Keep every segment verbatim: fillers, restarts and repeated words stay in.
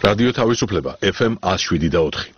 რადიო თავისუფლება ეფ ემ one oh seven და four.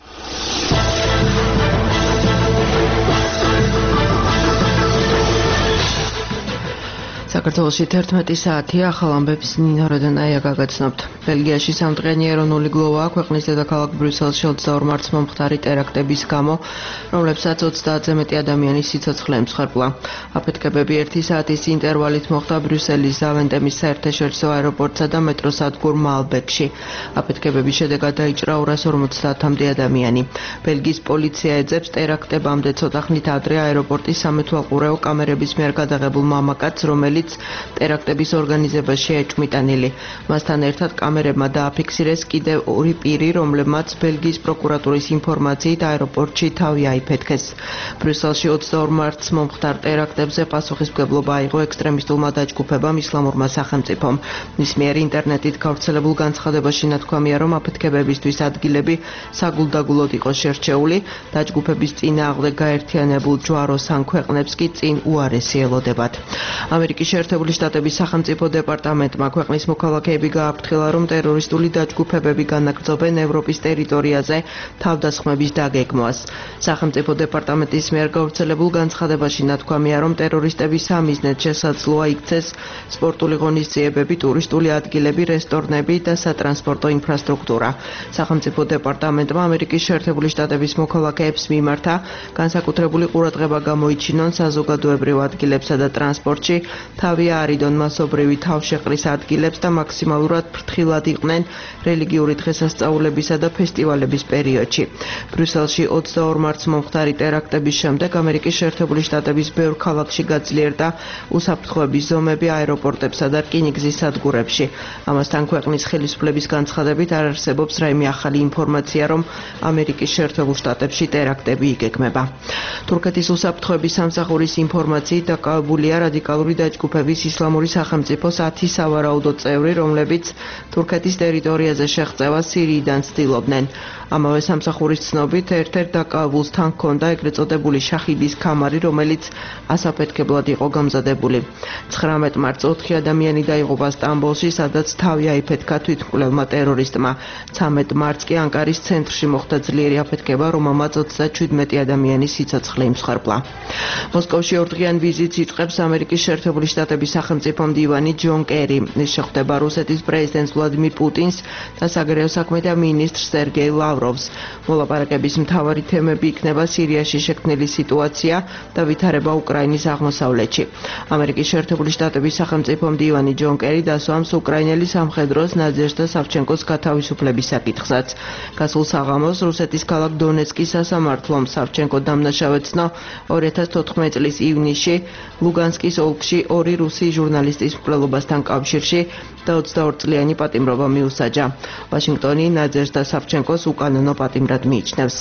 საქართველოში თერთმეტი საათია, ახალ ამბებს ნინო როდანაია გაგაცნობთ. ბელგიაში სამდღიანი ეროვნული გლოვაა ქვეყნის დედაქალაქ ბრიუსელში ოცდაორ მარტს მომხდარი ტერაქტების გამო, რომლებსაც ოცდაათზე მეტი ადამიანის სიცოცხლე ემსხვერპლა. აფეთქებები ერთი საათის ინტერვალით მოხდა ბრიუსელის ზავენტემის საერთაშორისო აეროპორტსა და მეტროს სადგურ მალბეკში. აფეთქებების შედეგად დაიჭრა ორას ორმოცდაათამდე ადამიანი. ბელგიის პოლიცია ეძებს ტერაქტებამდე ცოტა ხნით ადრე აეროპორტის სამეთვალყურეო კამერების მიერ გადაღებულ მამაკაცს, რომელიც ტერაქტების ორგანიზებაში ეჭვმიტანილი. მასთან ერთად კამერებმა დააფიქსირეს კიდევ ორი პირი, რომლებმაც ბელგიის პროკურატურის ინფორმაციით აეროპორტში თავი აიფეთქეს. ბრიუსელში ოცდაორ მარტს მომხდარ ტერაქტებზე პასუხისმგებლობა აიღო ექსტრემისტულმა დაჯგუფებამ ისლამურმა სახელმწიფომ. მის მიერ ინტერნეტით გავრცელებულ განცხადებაში ნათქვამია, რომ აფეთქებებისთვის ადგილები საგულდაგულოდ იყო შერჩეული, დაჯგუფების წინააღმდეგ გაერთიანებულ ჯვაროს ან ქვეყნებს კი წინ უარესი ელოდებათ. ამერიკის შეერთებული შტატების სახელმწიფო დეპარტამენტმა ქვეყნის მოქალაქეები გააფრთხილა, რომ ტერორისტული დაჯგუფებები განაგრძობენ ევროპის ტერიტორიაზე თავდასხმების დაგეგმვას. სახელმწიფო დეპარტამენტის მიერ გავრცელებულ განცხადებაში ნათქვამია, რომ ტერორისტები სამიზნედ შესაძლოა იქცეს სპორტული ღონისძიებები, ტურისტული ადგილები, რესტორნები და სატრანსპორტო ინფრასტრუქტურა. სახელმწიფო დეპარტამენტმა ამერიკის შეერთებული შტატების მოქალაქეებს მიმართა განსაკუთრებული ყურადღება გამოიჩინონ საზოგადოებრივ ადგილებსა და ტრანსპორტში თავი აარიდონ მასობრივი თავშეყრის ადგილებს და მაქსიმალურად ფრთხილად იყვნენ რელიგიური დღესასწაულებისა და ფესტივალების პერიოდში. ბრიუსელში ოცდაორ მარტს მომხდარი ტერაქტების შემდეგ ამერიკის შეერთებული შტატების ბევრ ქალაქში გაძლიერდა უსაფრთხოების ზომები აეროპორტებსა და რკინიგზის სადგურებში. ამასთან ქვეყნის ხელისუფლების განცხადებით არ არსებობს რაიმე ახალი ინფორმაცია, რომ ამერიკის შეერთებულ შტატებში ტერაქტები იგეგმება. თურქეთის უსაფრთხოების სამსახურის ინფორმაციით დაკავებულია რადიკალური დაჯგუფების ისლამური სახელმწიფოს ათი სავარაუდო წევრი, რომლებიც თურქეთის ტერიტორიაზე შეღწევას სირიიდან ცდილობდნენ. ამავე სამსახურის ცნობით ერთ-ერთ დაკავებულს თან ჰქონდა ეგრეთ წოდებული შაჰიდის ქამარი, რომელიც ასაფეთქებლად იყო გამზადებული. ცხრამეტ მარტს ოთხი ადამიანი დაიღუპა სტამბოლში, სადაც თავი აიფეთქა თვითმკვლელმა ტერორისტმა. ცამეტ მარტს კი ანკარის ცენტრში მოხდა ძლიერი აფეთქება, რომელმაც ოცდაჩვიდმეტი ადამიანის სიცოცხლე იმსხვერპლა. მოსკოვში ორდღიან ვიზიტს იწყებს ამერიკის შეერთებული შტატების სახელმწიფო მდივანი ჯონ კერი. ის შეხვდება რუსეთის პრეზიდენტს ვლადიმირ პუტინს და საგარეო საქმეთა მინისტრს სერგეი ლავროვს. მოლაპარაკების მთავარი თემები იქნება სირიაში შექმნილი სიტუაცია და ვითარება უკრაინის აღმოსავლეთში. ამერიკის შეერთებული შტატების სახელმწიფო მდივანი ჯონ კერი დასვამს უკრაინელი სამხედროს ნადეჟდა სავჩენკოს გათავისუფლების საკითხსაც. გასულ საღამოს რუსეთის ქალაქ დონეცკის სასამართლომ სავჩენკო დამნაშავედ ცნო ორი ათას თოთხმეტი წლის ივნისში ლუგანსკის ოლქში ორი რუსი ჟურნალისტის მკვლელობასთან კავშირში და ოცდაორ წლიანი პატიმრობა მიუსაჯა. ვაშინგტონი ნადეჟდა სავჩენკოს უკანონო პატიმრად მიიჩნევს.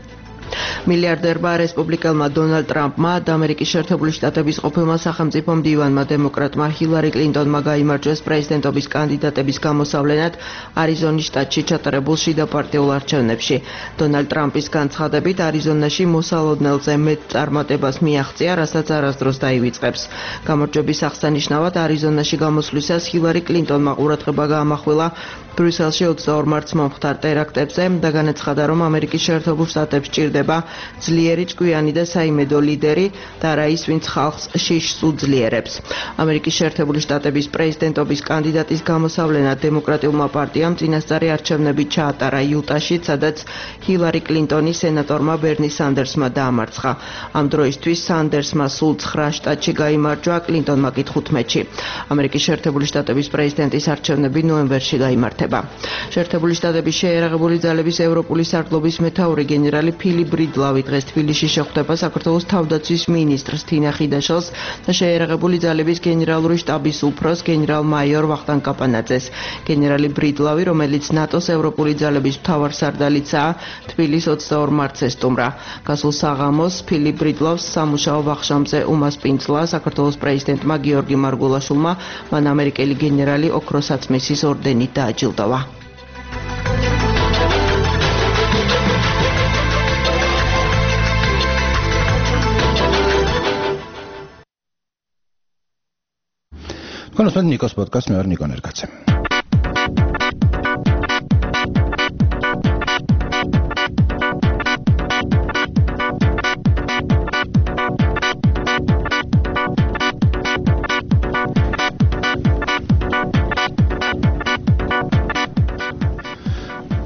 მილიარდერმა რესპუბლიკელმა დონალდ ტრამპმა და ამერიკის შეერთებული შტატების ყოფილმა სახელმწიფო მდივანმა დემოკრატმა ჰილარი კლინტონმა გაიმარჯვეს პრეზიდენტობის კანდიდატების გამოსავლენად არიზონის შტატში ჩატარებულ შიდა პარტიულ არჩევნებში. დონალდ ტრამპის განცხადებით არიზონაში მოსალოდნელზე მეტ წარმატებას მიაღწია, რასაც არასდროს დაივიწყებს. გამარჯვების აღსანიშნავად არიზონაში გამოსვლისას ჰილარი კლინტონმა ყურადღება გაამახვილა ბრიუსელში ოცდაორ მარტს მომხდარ ტერაქტებზე და განაცხადა, რომ ამერიკის შეერთებულ შტატებს ჭირდება ძლიერი, ჭკვიანი და საიმედო ლიდერი და არა ის, ვინც ხალხს შიშს უძლიერებს. ამერიკის შეერთებული შტატების პრეზიდენტობის კანდიდატის გამოსავლენად დემოკრატიულმა პარტიამ წინასწარი არჩევნები ჩაატარა იუტაში, სადაც ჰილარი კლინტონი სენატორმა ბერნი სანდერსმა დაამარცხა. ამ დროისთვის სანდერსმა სულ ცხრა შტატში გაიმარჯვა, კლინტონმა კი თხუთმეტში. ამერიკის შეერთებული შტატების პრეზიდენტის არჩევნები ნოემბერში გაიმართება. შეერთებული შტატების შეიარაღებული ძალების ევროპული სარდლობის მეთაური გენერალი ფილიპ ბრიდლავი დღეს თბილისში შეხვდება საქართველოს თავდაცვის მინისტრს თინა ხიდაშელს და შეიარაღებული ძალების გენერალური შტაბის უფროს გენერალ-მაიორ ვახტანგ კაპანაძეს. გენერალი ბრიდლავი, რომელიც ნატოს ევროპული ძალების მთავარსარდალიცაა, თბილისს ოცდაორ მარტს ესტუმრა. გასულ საღამოს ფილიპ ბრიდლავს სამუშაო ვახშამზე უმასპინძლა საქართველოს პრეზიდენტმა გიორგი მარგულაშვილმა, მან ამერიკელი გენერალი ოქროს აწმისის ორდენით დააჯილდოვა. Con los Nikos Podcast me va a Nikon el caché.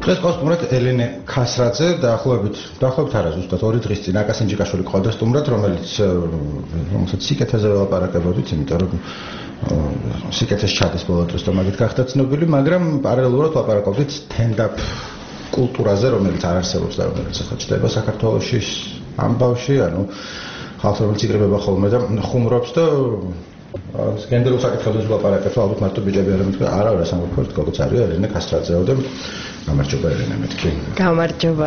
დღეს ყავს სტუმრად ელენე ქასრაძე დაახლოებით დაახლოებით არა ზუსტად ორი დღის წინ აკა სინჯიკაშვილი ყავდა სტუმრად, რომელიც რომელსაც სიკეთეზე ველაპარაკებოდით, იმიტომ რომ სიკეთეს ჩადის ბოლო დროს და მაგით გახდა ცნობილი, მაგრამ პარალელურად ლაპარაკობდით stand-up კულტურაზე, რომელიც არ არსებობს და რომელიც ახლა ჩდება საქართველოში ამბავში, ანუ ხალხს რომელიც იკრიბება ხოლმე და ხუმრობს და სკენდალურ საკითხებზე ვლაპარაკებთ, ალბათ მარტო ბიჭები არ მეთქვა, არა, არა, სამწუხაროდ გოგოც არის, ელენე ქასრაძეო და გამარჯობა ელენე მეთქი. გამარჯობა.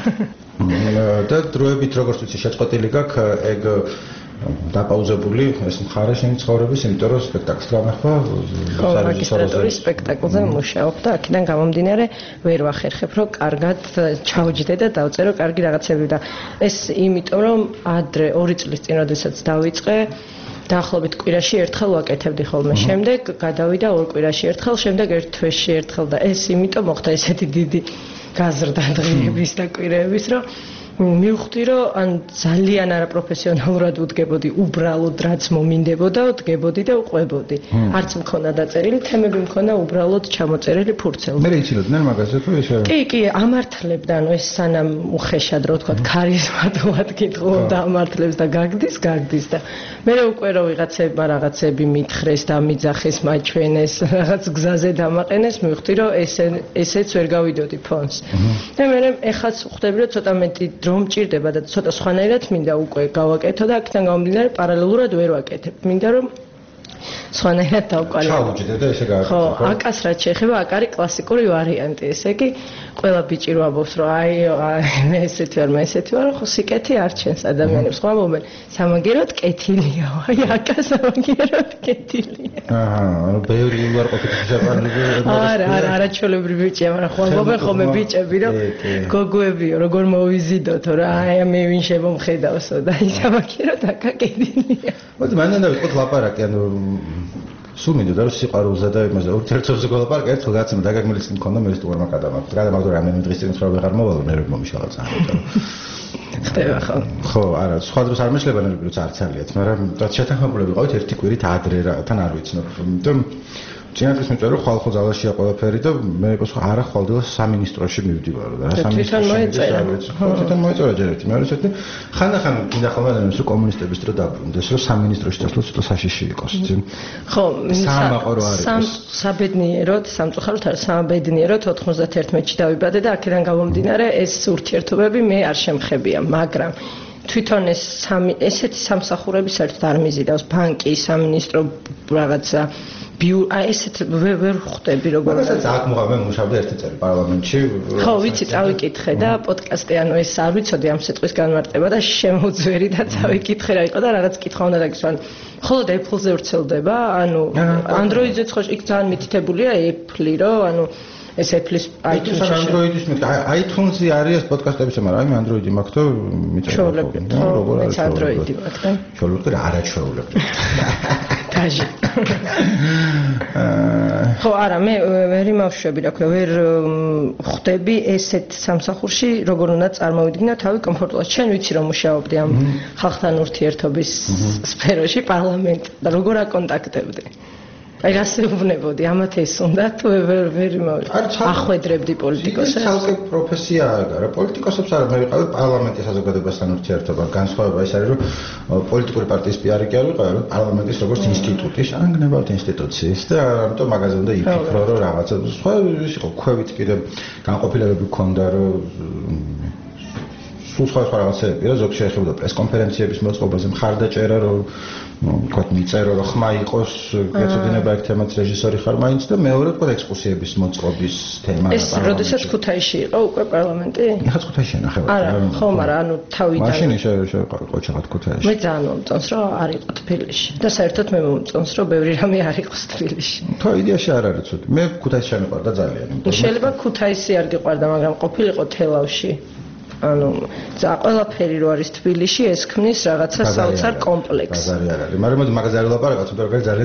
და დროებით როგორც ვიცი შეწყვეტილი გაქვს ეგ დაპაუზებული ეს მხარე შენი ცხოვრების, იმიტომ რომ სპექტაკლს გამახვა მაგისტრატურის სპექტაკლზე მუშაობ და აქედან გამომდინარე ვერ ვახერხებ, რომ კარგად ჩავჯდე და დავწერო კარგი რაღაცები და ეს იმიტომ რომ ადრე ორი წლის წინ როდესაც დავიწყე დაახლოებით კვირაში ერთხელ ვაკეთებდი ხოლმე. შემდეგ გადავიდა ორ კვირაში ერთხელ, შემდეგ ერთ თვეში ერთხელ და ეს იმიტომ მოხდა ესეთი დიდი გაზრდა დღეების და კვირეების, რომ მივხვდი, რომ ან ძალიან არაპროფესიონალურად ვდგებოდი, უბრალოდ რაც მომინდებოდა, ვდგებოდი და ვყვებოდი. არც მქონდა დაწერილი თემები, მქონდა უბრალოდ ჩამოწერილი ფურცელი. მე იცილოდნენ მაგაზე თუ ესე? კი, კი, ამართლებდა, ანუ ეს სანამ უხეშად რო ვთქვა, ქარიზმატულად კითხულობ და ამართლებს და გაგდის, გაგდის და მე უკვე რო ვიღაცებმა რაღაცები მითხრეს და მიძახეს, მაჩვენეს, რაღაც გზაზე დამაყენეს, მივხვდი, რომ ესე ესეც ვერ გავიდოდი ფონს. და მე ეხაც ხვდები, რომ ცოტა მეტი დრო მჭირდება და ცოტა სხვანაირად მინდა უკვე გავაკეთო და აქედან გამომდინარე პარალელურად ვერ ვაკეთებ. მინდა რომ სხვანაირად დავკვალებო. ჩავუჯდე და ესე გააკეთე. ხო, აკას რაც შეეხება, აქ არის კლასიკური ვარიანტი. ესე იგი, ყველა ბიჭი რო ამბობს, რომ აი, მე ესეთი ვარ, მე ესეთი ვარ, ხო, სიკეთი არ ჩენს ადამიანებს. ხო, ამბობენ, სამაგეროდ კეთილია. აი, აკა სამაგეროდ კეთილია. აჰა, ანუ ბევრი უარყოფითი შეფარდება. არა, არა, არაჩვეულებრივი ბიჭია, მაგრამ ხო ამბობენ ხოლმე ბიჭები, რომ გოგოებიო, როგორ მოვიზიდოთო რა, აი, მე ვინ შემომხედავსო და აი, სამაგეროდ აკა კეთილია. მოდი, მანდ უნდა ვიყოთ ლაპარაკი, ანუ სულ მინდოდა რომ სიყვარულზე და იმაზე ურთიერთობებზე გველაპარაკე, ერთხელ გაცემა დაგაგმილიც მქონდა მე სტუმარმა გადამაგდო. გადამაგდო რამე დღის წინ ხარ ვეღარ მოვალ, მე რომ მომიშალა ძალიან. ხდება ხო? ხო, არა, სხვა დროს არ მეშლება ნებრივ რაც არცალიათ, მაგრამ რაც შეთანხმებული ვიყავით ერთი კვირით ადრე რა, თან არ ვიცნობ. იმიტომ წინათის მიწერო ხალხო ძალაშია ყველაფერი და მე იყო არა ხვალდილა სამინისტროში მივდივარ და რა სამინისტროში ხო თვითონ მოეწერა ჯერ ერთი მეორე ერთი ხანდახან გინდა ხოლმე ადამიანს რომ კომუნისტების დრო დაბრუნდეს რომ სამინისტროში წასვლა ცოტა საშიში იყოს წინ ხო სამაყორო არის საბედნიეროდ სამწუხაროდ არა სამბედნიეროდ ოთხმოცდაათი დავიბადე და აქედან გამომდინარე ეს ურთიერთობები მე არ შემხებია მაგრამ თვითონ ეს სამი ესეთი სამსახურები საერთოდ არ მიზიდავს ბანკი სამინისტრო რაღაცა აი ესეთ ვერ ხვდები როგორ მაგასაც აქ მოღავე მუშავდა ერთი წელი პარლამენტში ხო ვიცი წავიკითხე და პოდკასტი ანუ ეს არ ვიცოდი ამ სიტყვის განმარტება და შემოძვერი და წავიკითხე რა იყო და რაღაც კითხვა უნდა დაგისვა ხოლო და Apple-ზე ვრცელდება ანუ Android-ზეც ხო იქ ძალიან მითითებულია Apple-ი რომ ანუ ეს Apple-ის iTunes-ში Android-ის მე iTunes-ი არის ეს პოდკასტებიც მაგრამ აი Android-ი მაქვს და მიწერა როგორ არის Android-ი მაქვს და ჩოლობ და არა ჩოლობ დაჟე ხო არა მე ვერ იმავშვები რა ქვია ვერ ხვდები ესეთ სამსახურში როგორ უნდა წარმოვიდგინო თავი კომფორტულად შენ ვიცი რომ მუშაობდი ამ ხალხთან ურთიერთობის სფეროში პარლამენტ და როგორ აკონტაქტებდი აი ასე ვვნებოდი ამათ ეს უნდა თუ ვერ ვერ ახვედრებდი პოლიტიკოსებს ცალკე პროფესიაა რა პოლიტიკოსებს არა მე ვიყავი პარლამენტის საზოგადოებასთან ურთიერთობა განსხვავება ის არის რომ პოლიტიკური პარტიის პიარი კი არ ვიყავი რომ პარლამენტის როგორც ინსტიტუტის ან გნებავთ ინსტიტუციის და ამიტომ მაგაზე უნდა იფიქრო რომ რაღაცა სხვა ის იყო ქვევით კიდე განყოფილებები გქონდა რომ სულ სხვა სხვა რაღაცები რა ზოგ შეეხებოდა პრესკონფერენციების მოწყობაზე მხარდაჭერა რომ ვთქვათ მიწერო რომ ხმა იყოს გეცოდინება ეგ თემაც რეჟისორი ხარ მაინც და მეორე ვთქვათ ექსკურსიების მოწყობის თემა ეს როდესაც ქუთაისში იყო უკვე პარლამენტი? ეხაც ქუთაისში ნახევარ არა ხო მაგრამ ანუ თავიდან მაშინ შეყოჩაღად ქუთაისში მე ძალიან მომწონს რომ არ იყო თბილისში და საერთოდ მე მომწონს რომ ბევრი რამე არ იყოს თბილისში თუ იდეაში არ არის ცუდი მე ქუთაისში შემიყვარდა ძალიან შეიძლება ქუთაისი არ გიყვარდა მაგრამ ყოფილიყო თელავში ანუ ძა ყველაფერი რო არის თბილისში ეს ქმნის რაღაცა საოცარ კომპლექსს. ბაზარი არ არის. მაგრამ მოდი მაგაზე არ ვლაპარაკობ, თუმცა როგორ ძალიან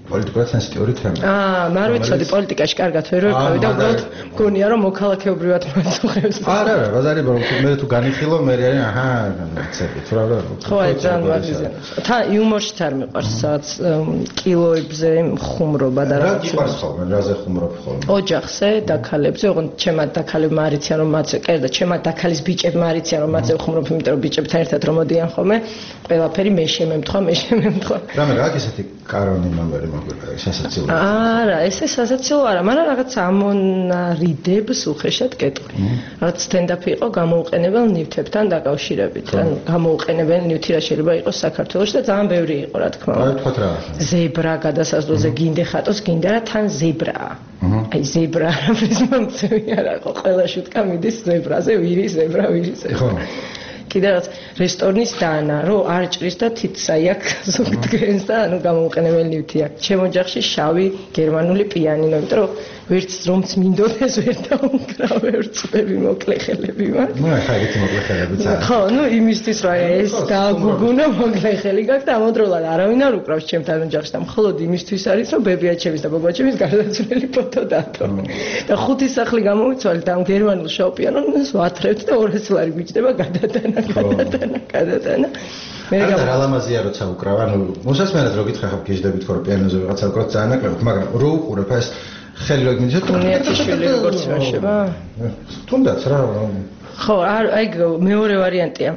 პოლიტიკურად სენსიტიური თემა. აა, მარ ვიცოდი პოლიტიკაში კარგად ვერ ვერთავი და უბრალოდ გონია რომ მოქალაქეობრივად მოწუხებს. არა, არა, ბაზარი რომ მე თუ განიხილო, მე არის აჰა, ცები, თუ რა რა. ხო, აი ძალიან მაგიზია. თა იუმორშიც არ მიყვარს სადაც კილოებზე ხუმრობა და რა გიყვარს ხოლმე, რაზე ხუმრობ ხოლმე? ოჯახზე, დაქალებზე, ოღონდ ჩემად დაქალებმა არიციან რომ მათზე, კერძა ჩემად დაქალის ბიჭებმა არიციან რომ მათზე ხუმრობ, იმიტომ რომ ბიჭებთან ერთად რომ მოდიან ხოლმე, ყველაფერი მე შემემთხვა, მე შემემთხვა. რამე რა ისეთი კარონი ნომერი მოგვიყვა, სასაცილო. არა, ესე სასაცილო არა, მაგრამ რაღაც ამონარიდებს უხეშად კეტყვი. რაც სტენდაპი იყო გამოუყენებელ ნივთებთან დაკავშირებით. ანუ გამოუყენებელი ნივთი რა შეიძლება იყოს საქართველოში და ძალიან ბევრი იყო, რა თქმა უნდა. აი თქვათ რა. ზებრა გადასასვლელზე გინდე ხატოს, გინდა რა თან ზებრაა. აი ზებრა არის მომწევი არა, ხო ყველა შუტკა მიდის ზებრაზე, ვირი ზებრა, ვირი ზებრა. ხო. კიდე რაც რესტორნის დანა, რომ არ ჭრის და თითსაი აქ ზოგდგენს და ანუ გამოუყენებელი ნივთია. ჩემ ოჯახში შავი გერმანული პიანინო, იმიტომ რომ ვერც რომც მინდოდეს ვერ დაუკრავ, ვერ წვები მოკლეხელები მაქვს. ნუ ახლა ეგეთი მოკლეხელებიც არა. ხო, ნუ იმისთვის რა ეს დააგუგუნა მოკლეხელი გაქვს და ამოდროულად არავინ არ უკრავს ჩემთან ოჯახში და მხოლოდ იმისთვის არის, რომ ბებიაჩემის და ბაბაჩემის გარდაცვლილი ფოტო დათო. და ხუთი სახლი გამოვიცვალეთ ამ გერმანულ შავ პიანინოს ვათრევთ და ორასი ლარი გვიჭდება გადადანა. გადადანა, გადადანა. მე რა ლამაზია როცა უკრავ, ანუ მოსასმენად რო გითხრა ხა გეждდებით ხო პიანოზე ვიღაცა უკრავ ძალიან ნაკლებად, მაგრამ რო უყურებ ეს ხელი რო გმინდა თუნიათიშვილი როგორც ვაშება? თუნდაც რა. ხო, აი მეორე ვარიანტია.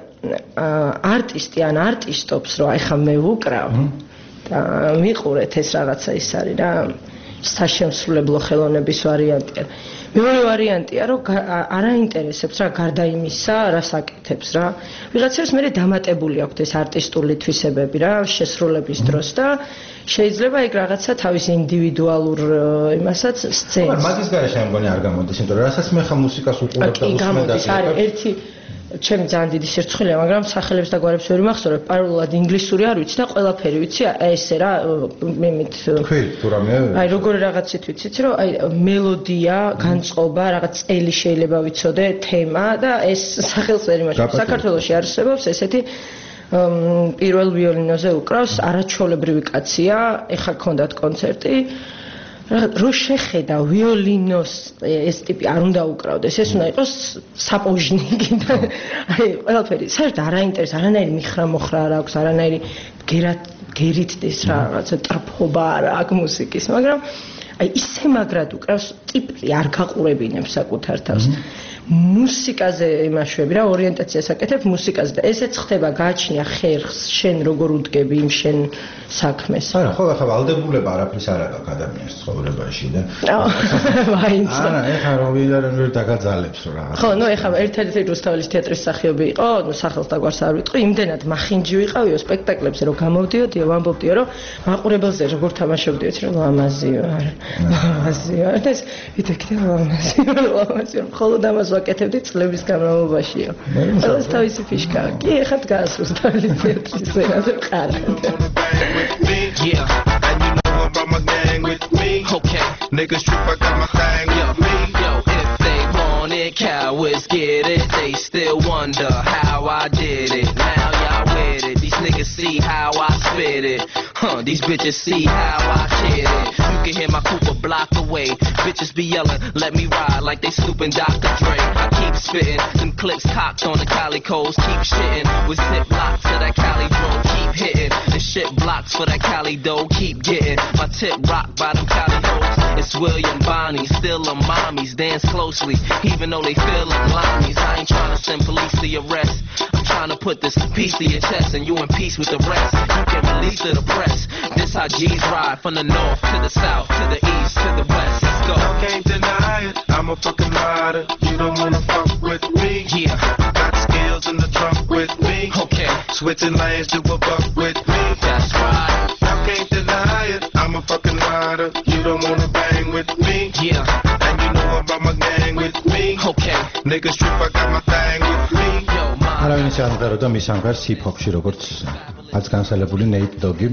არტისტი ან არტისტობს რო აი ხა მე ვუკრავ და მიყურეთ ეს რაღაცა ის არის რა, საშემსრულებლო ხელოვნების ვარიანტია. მეორე ვარიანტია, რომ არ აინტერესებს რა გარდა იმისა, რას აკეთებს რა. ვიღაცებს მე დამატებული აქვს ეს არტისტული თვისებები რა, შესრულების დროს და შეიძლება იქ რაღაცა თავის ინდივიდუალურ იმასაც სცენას. მაგრამ მაგის გარეშე ამ გონი არ გამოდის, იმიტომ რომ რასაც მე ხა მუსიკას უყურებ და უსმენ და არის ერთი ჩემი ძალიან დიდი სირცხვილია, მაგრამ სახელებს და გვარებს ვერ მახსოვრებ, პარალელად ინგლისური არ ვიცი და ყველაფერი ვიცი, ესე რა, მემით. თქვი, თუ რამე? აი როგორ რაღაცით ვიცით, რომ აი მელოდია, განწყობა, რაღაც წელი შეიძლება ვიცოდე, თემა და ეს სახელს ვერ იმაჩნევ. საქართველოში არსებობს ესეთი პირველ ვიოლინოზე უკრავს არაჩვეულებრივი კაცია, ეხლა გქონდათ კონცერტი. რო შეხედა ვიოლინოს ეს ტიპი არ უნდა უკრავდეს, ეს უნდა იყოს საპოჟნიკი და აი ყველაფერი საერთოდ არ აინტერესებს, არანაირი მიხრა-მოხრა არ აქვს, არანაირი გერითდეს რა რაღაცა ტრფობა არა აქ მუსიკის, მაგრამ აი ისე მაგრად უკრავს, ტიპი არ გაყურებინებს საკუთარ თავს. მუსიკაზე იმაშვები რა, ორიენტაციას აკეთებ მუსიკაზე და ესეც ხდება გააჩნია ხერხს, შენ როგორ უდგები იმ შენ საქმეს. არა, ხო, ახლა ვალდებულება არაფრის არ აქვს ადამიანის ცხოვრებაში და მაინც. არა, ეხლა რომ ვიდარ ვერ დაგაძალებს რა რაღაც. ხო, ნუ ეხლა ერთ-ერთი რუსთაველის თეატრის მსახიობი იყო, ნუ სახელს და გვარს არ ვიტყვი, იმდენად მახინჯი ვიყავიო სპექტაკლებზე, რომ გამოვდიოდიო, ვამბობდიო, რომ მაყურებელზე როგორ თამაშობდიო, რომ ლამაზიო, არა. ლამაზიო. და ეს ვიტყვი ლამაზიო, ლამაზიო. მხოლოდ ამას ვაკეთებდი წლების განმავლობაშიო. ყველას თავისი ფიშკა. კი, ეხლა დგას რუსთაველის თეატრის სცენაზე ვყარად. Yeah, and you know about my gang with me. Okay, niggas trip, I got my thing with me. Yo, if they want it, cowards get it. They still wonder how I did it. Now y'all with it. These niggas see how I spit it. Huh, these bitches see how I kid it. You can hear my Cooper block away. Bitches be yelling, let me ride like they scooping Doctor Dre. I keep spitting, them clips cocked on the calicos. Keep shitting with zip locks to that Cali drone. Keep hitting the shit blocks for that Cali dough. Keep getting my tip rocked by them Cali hoes. It's William Bonnie, still a mommies. Dance closely, even though they feel like limeys. I ain't trying to send police to your arrest. I'm trying to put this piece to your chest and you in peace with the rest. You can release to the press. This how G's ride from the north to the south to the east to the west. Let's go. I can't deny it. I'm a fucking rider. You don't wanna fuck with me. Yeah. Got skills in the trunk with me. Okay. Switching lanes to a buck with me. That's right. I can't deny it. I'm a fucking rider. You don't wanna bang with me. Yeah. And you know about my gang with me. Okay. Niggas trip, I got my thing with me. Yo, my. არავინ ის ამღეროდა მის ამღერს ჰიპ-ჰოპში როგორც რაც განსალებული Nate Dogg-ი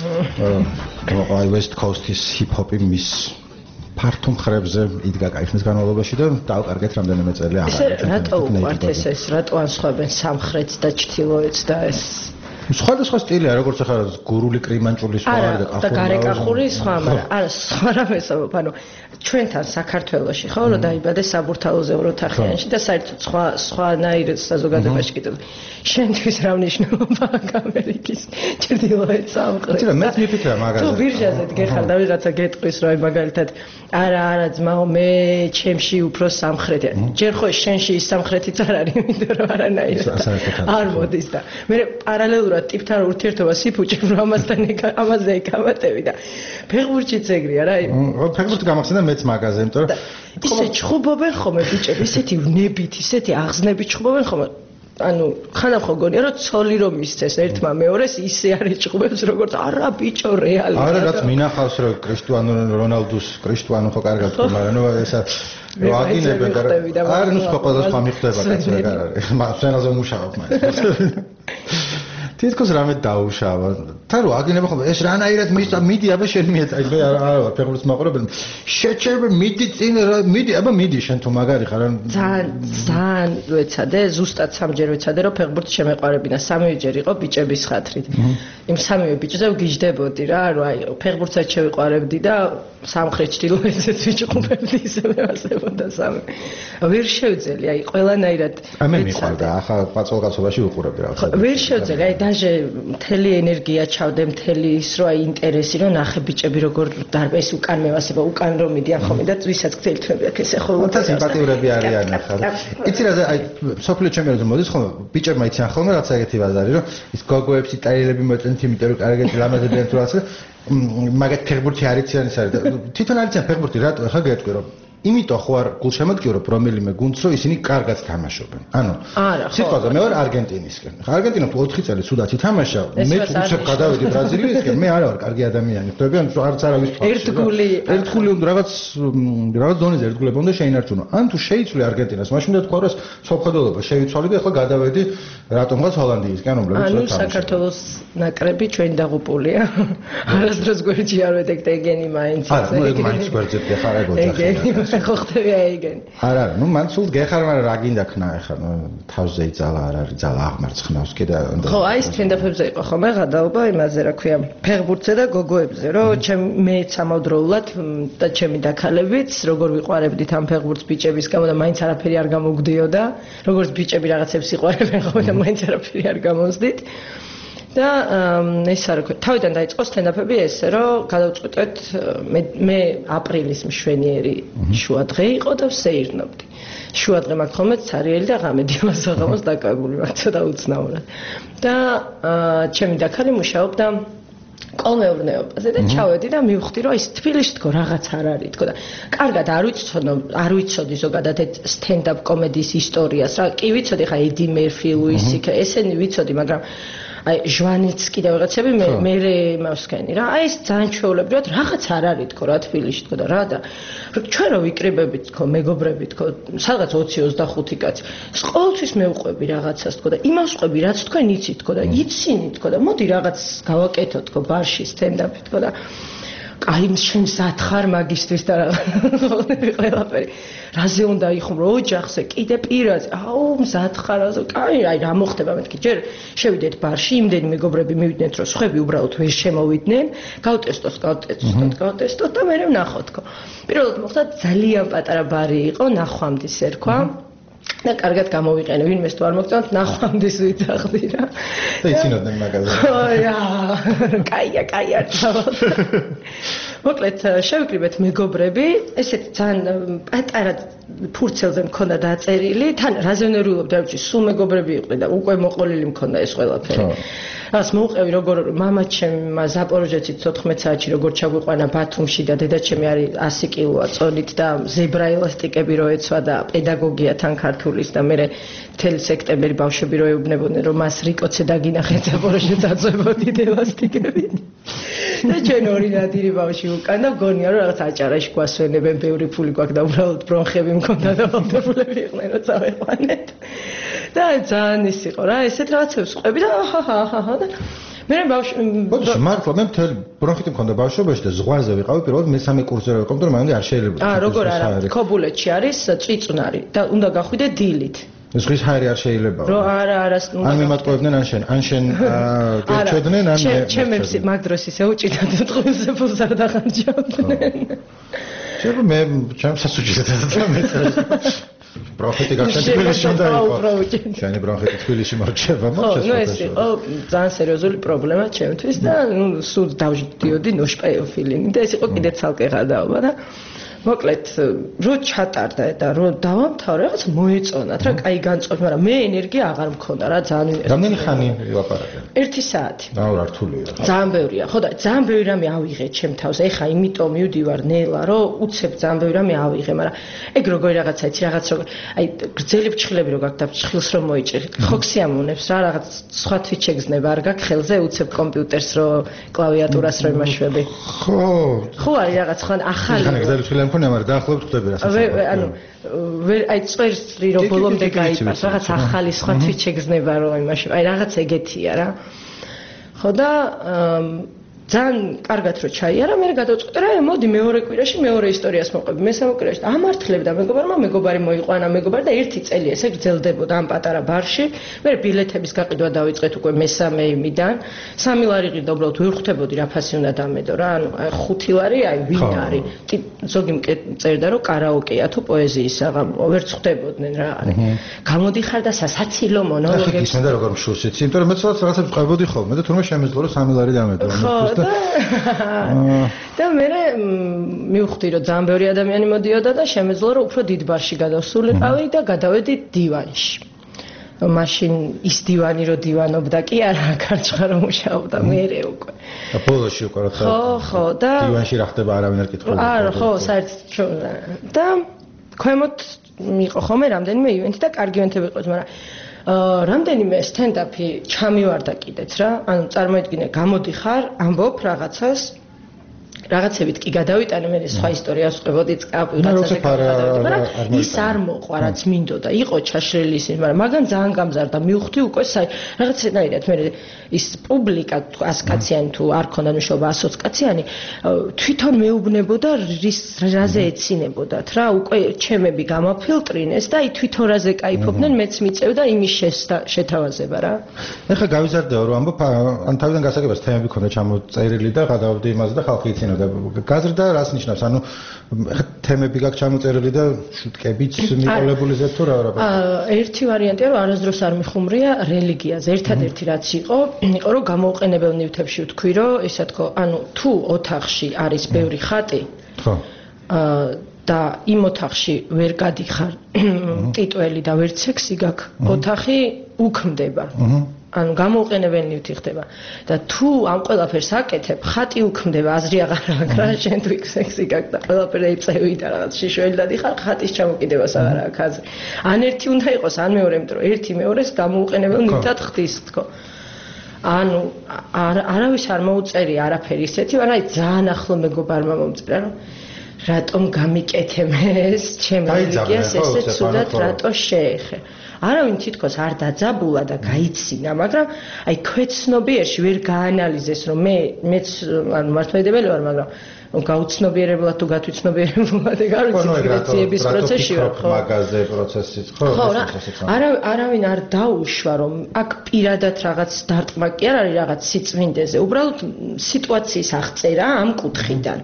აი West Coast-ის ჰიპ-ჰოპი მის ფართო მხრებზე იდგა კაიხნის განმავლობაში და დავკარგეთ რამდენიმე წელი აღარ. ეს რატო უყვართ ეს ეს რატო ანსხვავებენ სამხრეთს და ჩრდილოეთს და ეს სხვადასხვა სტილია, როგორც ახლა გურული კრიმანჭული სხვა არა და გარეკახური სხვა, მაგრამ არა სხვა რამესაუბრ, ანუ ჩვენთან საქართველოში ხო რომ დაიბადე საბურთალოზე ოროთახიანში და საერთოდ სხვა სხვანაირ საზოგადოებაში კიდევ შენთვის რა მნიშვნელობა აქვს ამერიკის ჩრდილოეთ სამხრეთ. იცი რა მეც მიფიქრა მაგაზე. თუ ბირჟაზე დგეხარ და ვიღაცა გეტყვის რომ მაგალითად არა არა ძმაო მე ჩემში უფრო სამხრეთი. ჯერ ხო შენში ის სამხრეთიც არ არის, იმიტომ რომ არანაირად არ მოდის და მე პარალელურად ტიპთან ურთიერთობას იფუჭებ რომ ამასთან ამაზე ეკავატები და ფეხბურთშიც ეგრეა რა. ფეხბურთი გამახსენდა მეც მაგაზე, იმიტომ რომ ისე ჩხუბობენ ხოლმე ბიჭები, ისეთი ვნებით, ისეთი აღზნებით ჩხუბობენ ხოლმე. ანუ ხანამ ხო გონია რომ ცოლი რომ მისცეს ერთმა მეორეს ისე არ ეჭყუბებს როგორც არა ბიჭო რეალი. არა რაც მინახავს რომ კრისტიანო რონალდუს კრისტიანო ხო კარგად თქო, მაგრამ ნუ ესა ვაგინებენ და არ ნუ სხვა ყველა სხვა მიხვდება კაცი რა არის. მაგზენაზე მუშაობ მაინც. თითქოს რამე დაუშავა. თან რო აგინება ხოლმე ეს რანაირად მისცა მიდი აბა შენ მიეწაი მე არა არა ფეხბურთს მაყურებელ. შეჩერებ მიდი წინ მიდი აბა მიდი შენ თუ მაგარი ხარ. ძალიან ძალიან ვეცადე ზუსტად სამჯერ ვეცადე რომ ფეხბურთს შემეყარებინა სამივეჯერ იყო ბიჭების ხათრით. იმ სამივე ბიჭზე ვგიჟდებოდი რა რომ აი ფეხბურთსაც შევეყარებდი და სამხრეთ ჩრდილოეთზეც ვიჭყუბებდი ისე მევასებოდა სამი. ვერ შევძელი აი ყველანაირად მე მიყვარდა ახლა პაწოლკაცობაში ვუყურებდი რა. ვერ შევძელი აი დაჟე მთელი ენერგია ჩავდე მთელი ის რო აი ინტერესი რო ნახე ბიჭები როგორ დარბეს უკან მევასება უკან რომ მიდიან ხოლმე და ვისაც გძელი თმები აქ ესე ხოლმე და სიმპათიურები არიან ახლა. იცი რა აი სოფლიო ჩემპიონატზე მოდის ხოლმე ბიჭებმა იციან ხოლმე რაც ეგეთი ბაზარი რომ ის გოგოებს იტალიელები მოწენთ იმიტომ რომ კარგეთი ლამაზებიან თუ ასე მაგათ ფეხბურთი არ იციან ის არის და თვითონ არ იციან ფეხბურთი რატო ახლა გეტყვი რომ იმიტომ ხო არ გულშემატკივრობ რომელიმე გუნდს რომ ისინი კარგად თამაშობენ. ანუ სიტყვაზე მე ვარ არგენტინისკენ. არგენტინა თუ ოთხი წელი ცუდად ითამაშა, მე უცებ გადავედი ბრაზილიისკენ, მე არა ვარ კარგი ადამიანი. ხდები ან არც არავის ფაქტი. ერთგული ერთგული უნდა რაღაც რაღაც დონეზე ერთგულება უნდა შეინარჩუნო. ან თუ შეიცვლი არგენტინას, მაშინ და თქვა რომ სამხედროობა შეიცვალე და ახლა გადავედი რატომღაც ჰოლანდიისკენ, რომლებიც ანუ საქართველოს ნაკრები ჩვენი დაღუპულია. არასდროს გვერდში არ ვედეკ და ეგენი მაინც არა, ნუ ეგ მაინც გვერდზე ხარ ეგ ოჯახი. ხო ხტები აიგენ. არა, ნუ მან სულ გეხარ, მაგრამ რა გინდა ქნა ახლა, ნუ თავზე იწალა არ არის ძალა აღმარცხნავს კი და ხო, აი ეს თვენდაფებზე იყო ხოლმე გადაობა იმაზე, რა ქვია, ფეხბურთზე და გოგოებზე, რომ ჩემ მე სამავდროულად და ჩემი დაქალებიც, როგორ ვიყვარებდით ამ ფეხბურთს ბიჭების გამო და მაინც არაფერი არ გამოგდიოდა, როგორც ბიჭები რაღაცებს იყვარებენ ხოლმე და მაინც არაფერი არ გამოსდით. და ეს არ ქვია თავიდან დაიწყო სტენდაპები ესე რომ გადავწყვიტეთ მე მე აპრილის მშვენიერი შუადღე იყო და ვსეირნობდი შუადღე მაქვს ხოლმე ცარიელი და ღამედი მასაღამოს დაკავებული ვარ ცოტა უცნაურად და ჩემი დაქალი მუშაობდა კოლმეურნეობაზე და ჩავედი და მივხვდი რომ ის თბილისში თქო რაღაც არ არის თქო და კარგად არ ვიცოდო არ ვიცოდი ზოგადად სტენდაპ კომედიის ისტორიას რა კი ვიცოდი ხა ედი მერფი ლუის სიკა ესენი ვიცოდი მაგრამ აი ჟვანიცკი და ვიღაცები მე მე მოვსკენი რა აი ეს ძალიან ჩვეულებრივად რაღაც არ არის თქო რა თბილისში თქო და რა და ჩვენ რო ვიკრიბებით თქო მეგობრები თქო სადღაც ოცი ოცდახუთი კაცი ყოველთვის მევყვები რაღაცას თქო და იმას ყვები რაც თქვენ იცით თქო და იცინი თქო და მოდი რაღაც გავაკეთო თქო ბარში სტენდაპი თქო და აი შენ სათხარ მაგისტრის და რაღაცები ყველაფერი რაზე უნდა იხუმრო ოჯახზე კიდე პირაზე აუ მზად ხარ აი აი რა მოხდება მეთქი ჯერ შევიდეთ ბარში იმდენი მეგობრები მივიდნენ რომ სხვები უბრალოდ ვერ შემოვიდნენ გავტესტოს გავტესტოთ გავტესტოთ და მე ვნახოთ თქო პირველად მოხდა ძალიან პატარა ბარი იყო ნახვამდის ერქვა და კარგად გამოვიყენე ვინმე თუ არ მოგწონთ ნახვამდის ვიცახდი რა და იცინოდნენ მაგაზე რა კაია კაია მოკლედ შევიკრიბეთ მეგობრები ესეთი ძალიან პატარა ფურცელზე მქონდა დაწერილი თან რაზე ვნერულობდა ვიცი სულ მეგობრები იყვნენ და უკვე მოყოლილი მქონდა ეს ყველაფერი რას მოუყევი როგორ მამაჩემ ზაპოროჟეცით თოთხმეტ საათში როგორ ჩაგვიყვანა ბათუმში და დედაჩემი არის ასი კილოა წონით და ზებრა ელასტიკები რო ეცვა და პედაგოგია თან ქართულის და მე მთელი სექტემბერი ბავშვები რო ეუბნებოდნენ რომ მას რიკოცე დაგინახეთ ზაპოროჟეც აწვებოდით ელასტიკებით და ჩვენ ორი ნადირი ბავშვი უკან და გონია რომ რაღაც აჭარაში გვასვენებენ ბევრი ფული გვაქვს და უბრალოდ ბრონხები მქონდა და ვალდებულები იყვნენ რომ წავეყვანეთ და ძალიან ის იყო რა ესეთ რაღაცებს ყვები და აჰაჰაჰა და მე ბავშვი ბოდიში მართლა მე მთელი ბრონხიტი მქონდა ბავშვობაში და ზღვაზე ვიყავი პირველად მესამე კურსზე რა ვიყავ და მაგამდე არ შეიძლება აა როგორ არა ქობულეთში არის წიწვნარი და უნდა გახვიდე დილით ზღვის ჰაერი არ შეიძლება. რო არა არა ან მიმატყუებდნენ ან შენ, ან შენ გერჩოდნენ ან მე. ჩემებს მაგ დროს ისე უჭიდათ წყვილზე ფულს არ დახარჯავდნენ. შეიძლება მე ჩემს სასუჯეთ და მე ბრონხიტი გახსენე თბილისში უნდა იყო. შენი ბრონხიტი თბილისში მორჩება, მოჩეს. ნუ ეს იყო ძალიან სერიოზული პრობლემა ჩემთვის და ნუ სულ დავждიოდი ნოშპეოფილინი და ეს იყო კიდე ცალკე ღადაობა და მოკლედ რო ჩატარდა და რო დავამთავრე რაღაც მოეწონათ რა კაი განწყობ, მაგრამ მე ენერგია აღარ მქონდა რა ძალიან. რამდენი ხანი ვილაპარაკე? ერთი საათი. აუ რა რთულია. ძალიან ბევრია. ხო და ძალიან ბევრი რამე ავიღე ჩემ თავს. ეხა იმიტომ მივდივარ ნელა, რომ უცებ ძალიან ბევრი რამე ავიღე, მაგრამ ეგ როგორი რაღაცა იცი, რაღაც როგორ აი გრძელი ფჩხილები რო გაქვს და ფჩხილს რო მოიჭრი. ხო ქსიამოვნებს რა რაღაც სხვა თვით შეგზნება არ გაქვს ხელზე უცებ კომპიუტერს რო კლავიატურას რო იმაშვები. ხო. ხო არის რაღაც ხან ახალი. ხან გრძელი ფჩხილები მქონია, მაგრამ დაახლოებით ხვდები რა სასწაულს. ანუ ვერ აი წვერსრი რო ბოლომდე გაიპარს, რაღაც ახალი სხვა თვით შეგზნება რო იმაში. აი რაღაც ეგეთია რა. ხო და ძალიან კარგად რო ჩაიარა, მე გადავწყვიტე რა, მოდი მეორე კვირაში მეორე ისტორიას მოყვები. მესამე კვირაში ამართლებდა მეგობარმა, მეგობარი მოიყვანა მეგობარი და ერთი წელი ესე გრძელდებოდა ამ პატარა ბარში. მე ბილეთების გაყიდვა დავიწყეთ უკვე მესამე იმიდან. სამი ლარი ყიდა უბრალოდ ვერ ხვდებოდი რა ფასი უნდა დამედო რა. ანუ ხუთი ლარი აი ვინ არის? ზოგი წერდა რომ კარაოკეა თუ პოეზიისა, ვერც ხვდებოდნენ რა არის. გამოდიხარ და სასაცილო მონოლოგებს. ისე და როგორ მშურს იცი, იმიტომ რომ მე ცოტა რაღაცებს ყვებოდი ხოლმე და თურმე შემეძლო რომ სამი ლარი დამედო. და მე მივხვდი რომ ძალიან ბევრი ადამიანი მოდიოდა და შემეძლო რომ უფრო დიდ ბარში გადავსულიყავი და გადავედი დივანში. მაშინ ის დივანი რო დივანობდა კი არა კარჩხა რომ მუშაობდა მერე უკვე. და ბოლოში უკვე რა ხო ხო და დივანში რა ხდება არავინ არ კითხულობს. არა ხო საერთოდ და ქვემოთ იყო ხოლმე რამდენიმე ივენთი და კარგი ივენთები იყო მაგრამ რამდენიმე სტენდაპი ჩამივარდა კიდეც რა. ანუ წარმოიდგინე, გამოდიხარ, ამბობ რაღაცას, რაღაცებით კი გადავიტანე, მე სხვა ისტორიას ვყვებოდი წკაპი, რაღაცაზე გადავიტანე, მაგრამ ის არ მოყვა, რაც მინდოდა. იყო ჩაშლილი ის, მაგრამ მაგან ძალიან გამზარდა, მივხვდი უკვე რაღაცნაირად მე ის პუბლიკა ასკაციანი თუ არ ქონდა მნიშვნელობა ასოცკაციანი, თვითონ მეუბნებოდა რის რაზე ეცინებოდათ რა, უკვე ჩემები გამაფილტრინეს და აი თვითონ რაზე кайფობდნენ, მეც მიწევდა იმის შეთავაზება რა. ეხლა გავიზარდეო რომ ამბობ, ან თავიდან გასაგებად თემები ქონდა ჩამოწერილი და გადავდი იმაზე და ხალხი იცინოდა. გაზრდა რას ნიშნავს? ანუ ეხლა თემები გაქვს ჩამოწერილი და შუტკებიც მიყოლებული ზეთ თუ რა რა? ერთი ვარიანტია რომ არასდროს არ მიხუმრია რელიგიაზე. ერთადერთი რაც იყო იყო რომ გამოუყენებელ ნივთებში ვთქვი რომ ესა თქო ანუ თუ ოთახში არის ბევრი ხატი ხო და იმ ოთახში ვერ გადიხარ ტიტველი და ვერ სექსი გაქვს ოთახი უქმდება ანუ გამოუყენებელი ნივთი ხდება და თუ ამ ყველაფერს აკეთებ ხატი უქმდება აზრი აღარ აქვს რა შენ თუ სექსი გაქვს და ყველაფერი ეწევი და რაღაც შიშველი დადიხარ ხატის ჩამოკიდებას აღარ აქვს აზრი ან ერთი უნდა იყოს ან მეორე იმიტომ რომ ერთი მეორეს გამოუყენებელ ნივთად ხდის თქო ანუ არავის არ მოუწერი არაფერი ისეთი, მაგრამ აი ძალიან ახლო მეგობარმა მომწერა, რომ რატომ გამიკეთებეს ჩემი რელიგიას ესე ცუდად რატო შეეხე. არავინ თითქოს არ დაძაბულა და გაიცინა, მაგრამ აი ქვეცნობიერში ვერ გაანალიზეს, რომ მე მეც ანუ მართლმადიდებელი ვარ, მაგრამ გაუცნობიერებლად თუ გათვითცნობიერებლად ეგ არ ვიცი პროცესების პროცესში ვარ ხო მაგაზე პროცესიც ხო ხო არა არავინ არ დაუშვა რომ აქ პირადად რაღაც დარტყმა კი არ არის რაღაც სიწმინდეზე უბრალოდ სიტუაციის აღწერა ამ კუთხიდან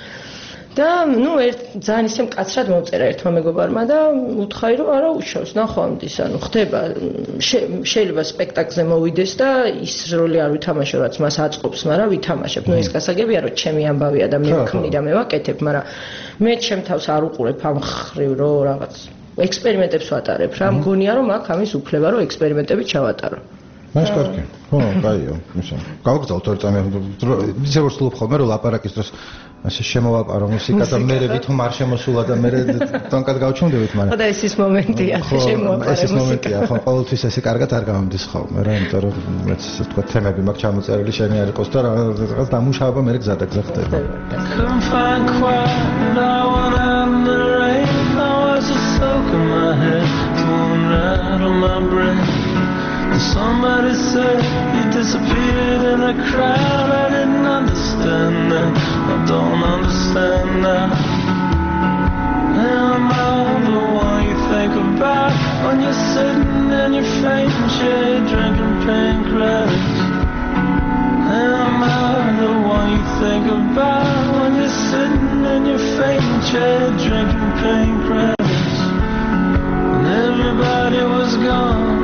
და ნუ ერთ ძალიან ისე მკაცრად მომწერა ერთმა მეგობარმა და უთხარი რომ არა უშავს ნახვამდის ანუ ხდება შეიძლება სპექტაკლზე მოვიდეს და ის როლი არ ვითამაშო რაც მას აწყობს მაგრამ ვითამაშებ ნუ ეს გასაგებია რომ ჩემი ამბავია და მე ვქმნი და მე ვაკეთებ მაგრამ მე ჩემ თავს არ უყურებ ამ ხრივ რომ რაღაც ექსპერიმენტებს ვატარებ რა მგონია რომ აქ ამის უფლება რომ ექსპერიმენტები ჩავატარო მას კარგი ხო კაიო ისე გავგზავნოთ ორ წამი ისე որ სულ ხოლმე რომ ლაპარაკის დროს ასე შემოვაპარო მუსიკა და მე რითმ არ შემოსულა და მე ტონკად გავჩუმდებით მაგრამ ხო და ეს ის მომენტია შემოვაპარო ეს ის მომენტია ხო ყოველთვის ესე კარგად არ გამომდის ხოლმე რა იმიტომ რომ მეც ასე თქვა თემები მაქვს ჩამოწერილი შენი არ იყოს და რაღაც დამუშავება მე გზადა გზა ხდება Somebody said you disappeared in a crowd. I didn't understand that. I don't understand that. And I'm not the one you think about when you're sitting chair drinking pain credits, and everybody was gone.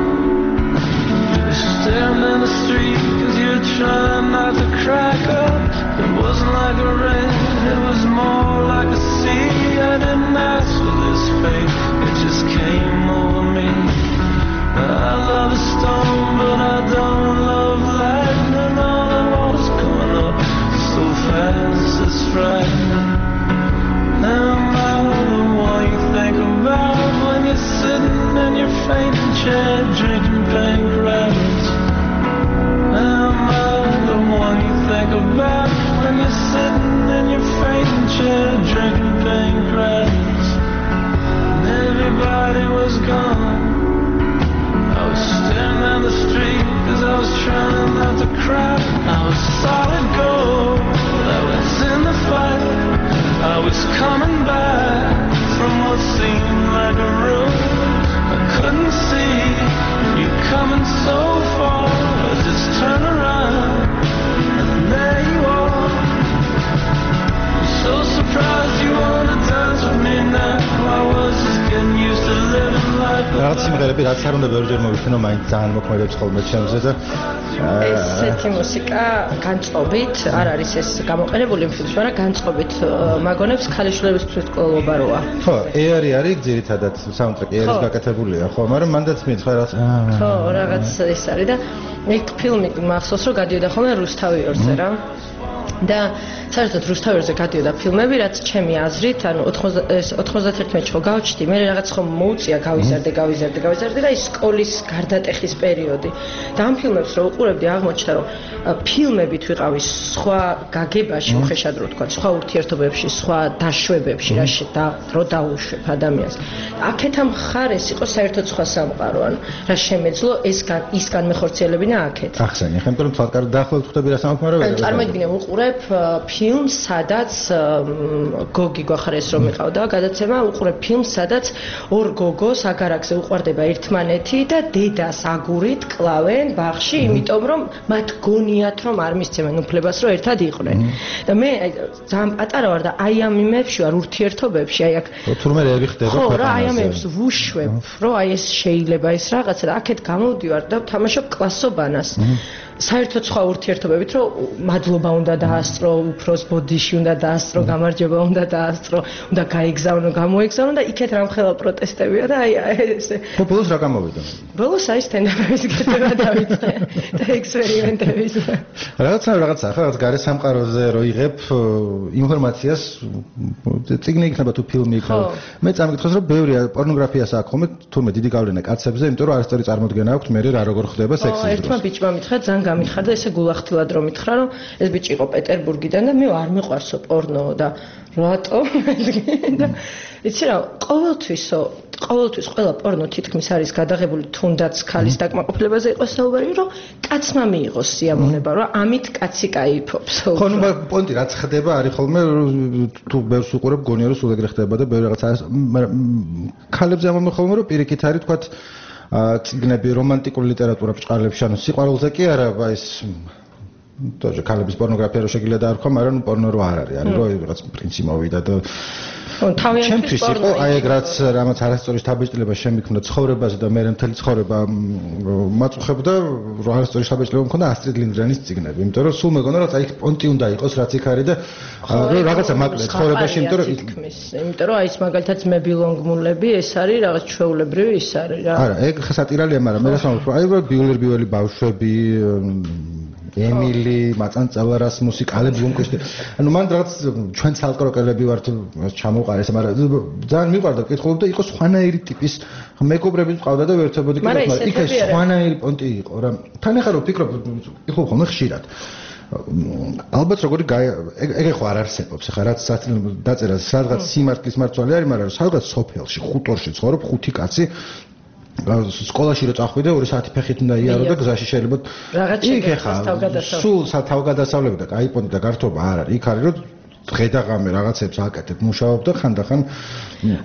Staring in the street cause you're trying not to crack up. It wasn't like a rain, it was more like a sea. I didn't ask for this fate, it just came over me. I love a storm but I don't love lightning. All the water's coming up so fast it's frightening. Am I the one you think about when you're sitting in your fainting chair drinking pink rabbits? Am I the one you think about when you're sitting in your fainting chair drinking pink rabbits? And everybody was gone. I was staring down the street cause I was trying not to cry. I was solid gold, I was in the fight. I was coming back from what seemed like a road. I couldn't see you coming so far. I just turned around and there you are. I'm so surprised you wanna dance with me now. I was just getting used to living life. რაც სიმღერები რაც არ უნდა ბევრჯერ მოვიხსენო, მაინც ძალიან მოქმედებს ხოლმე ჩემზე და ესეთი მუსიკა განწყობით არ არის ეს გამოყენებული ფილმში, მაგრამ განწყობით მაგონებს ქალიშვილების მცველობა როა. ხო, ეარი არის ძირითადად საუნდტრეკი ერის გაკეთებულია, ხო, მაგრამ მანდაც მითხრა რაც ხო, რაღაც ეს არის და ეგ ფილმი მახსოვს რომ გადიოდა ხოლმე რუსთავიორზე რა. და საერთოდ რუსთავიორზე გადიოდა ფილმები, რაც ჩემი აზრით, ანუ ოთხმოცდაერთმეტში ხო გავჩდი, მე რაღაც ხომ მოუწია გავიზარდე, გავიზარდე, გავიზარდე და ის სკოლის გარდატეხის პერიოდი. და ამ ფილმებს რო უყურებდი, აღმოჩნდა რომ ფილმებით ვიყავი სხვა გაგებაში, უხეშად რო თქვა, სხვა ურთიერთობებში, სხვა დაშვებებში, რა და რო დაუშვებ ადამიანს. აქეთ ამ ხარეს იყო საერთოდ სხვა სამყარო, ანუ რა შემეძლო ეს ის განმეხორციელებინა აქეთ. ახსენე, ხომ იმიტომ რომ თვალყარ დაახლოებით ხვდები რა სამყარო ვერ. წარმოგიდგინე უყურებ ფილმს, სადაც გოგი გვახარეს რომ იყავდა გადაცემა, უყურებ ფილმს, სადაც ორ გოგოს აგარაკზე უყვარდება ერთმანეთი და დედას აგურით კლავენ ბაღში, იმიტომ რომ მათ გონიათ რომ არ მისცემენ უფლებას რომ ერთად იყვნენ. და მე ძალიან პატარა ვარ და აი ამ იმებში ვარ ურთიერთობებში, აი აქ თურმე რეები ხდება ხო, რა აი ამებს ვუშვებ, რომ აი ეს შეიძლება ეს რაღაცა და აქეთ გამოვდივარ და ვთამაშობ კლასობანას. საერთოდ სხვა ურთიერთობებით, რომ მადლობა უნდა დაასწრო, უფროს ბოდიში უნდა დაასწრო, გამარჯობა უნდა დაასწრო, უნდა გაიგზავნო, გამოიგზავნო და იქეთ რამხელა პროტესტებია და აი ესე. ხო, ბოლოს რა გამოვიდა? ბოლოს აი სტენდაპების გატება დავიწყე და ექსპერიმენტების. რაღაცა რაღაცა, ხო, რაღაც გარე სამყაროზე რო იღებ ინფორმაციას, წიგნი იქნება თუ ფილმი იქნება. მე წამიკითხოს რომ ბევრია პორნოგრაფიას აქვს ხოლმე, თურმე დიდი გავლენა კაცებზე, იმიტომ რომ არასწორი წარმოდგენა აქვს მე რა როგორ ხდება სექსი. ერთმა ბიჭმა მითხრა ძალიან გამიხარდა ესე გულახდილად რომ მითხრა რომ ეს ბიჭი იყო პეტერბურგიდან და მე არ მიყვარსო პორნო და რატო და იცი რა ყოველთვისო ყოველთვის ყველა პორნო თითქმის არის გადაღებული თუნდაც ქალის დაკმაყოფილებაზე იყოს საუბარი რომ კაცმა მიიღოს სიამოვნება რომ ამით კაცი кайფობს ხო ნუ პონტი რაც ხდება არის ხოლმე თუ ბევრს უყურებ გონია რომ სულ ეგრე ხდება და ბევრი რაღაცა მაგრამ ქალებზე ამომე ხოლმე რომ პირიქით არის თქვათ წიგნები რომანტიკული ლიტერატურა ბჭყალებში ანუ სიყვარულზე კი არა ეს თორე ქალების პორნოგრაფია რო შეგიძლია დაარქვა მაგრამ პორნო რო არ არის არის რომ რაღაც პრინცი მოვიდა და თავიანთი პორნო აი ეგ რაც რამაც არასწორი შთაბეჭდილება შემიქმნა ცხოვრებაზე და მე მთელი ცხოვრება მაწუხებდა რომ არასწორი შთაბეჭდილება მქონდა ასტრიდ ლინდგრენის წიგნები იმიტომ რომ სულ მეგონა რომ აი პონტი უნდა იყოს რაც იქ არის და რომ რაღაცა მაკლე ცხოვრებაში იმიტომ რომ იმიტომ რომ აი ეს მაგალითად მებილონგმულები ეს არის რაღაც ჩვეულებრივი ის არის რა არა ეგ ხსატირალია მაგრამ მე რას ვამბობ აი რომ ბიულერ ბიუელი ბავშვები ემილი მაწანწალა რასმუსი კალებ ზუნკოშტი ანუ მან რაღაც ჩვენ ცალკროკელები ვართ ჩამოყარეს მაგრამ ძალიან მიყვარდა კითხულობ და იყო სხვანაირი ტიპის მეგობრები მყავდა და ვერთობოდი კიდევ იქ ეს სხვანაირი პონტი იყო რა თან ახლა რო ფიქრობ იყო ხოლმე ხშირად ალბათ როგორი ეგ ხო არ არსებობს ახლა რაც დაწერა სადღაც სიმართლის მარცვალი არის მაგრამ სადღაც სოფელში ხუტორში ცხოვრობ ხუთი კაცი სკოლაში რო წახვიდე ორი საათი ფეხით უნდა იარო და გზაში შეიძლება იქ ახლა სულ სათავგადასავლები და კაიპონი და გართობა არ არის იქ არის რომ დღე და ღამე რაღაცებს აკეთებ მუშაობ და ხანდახან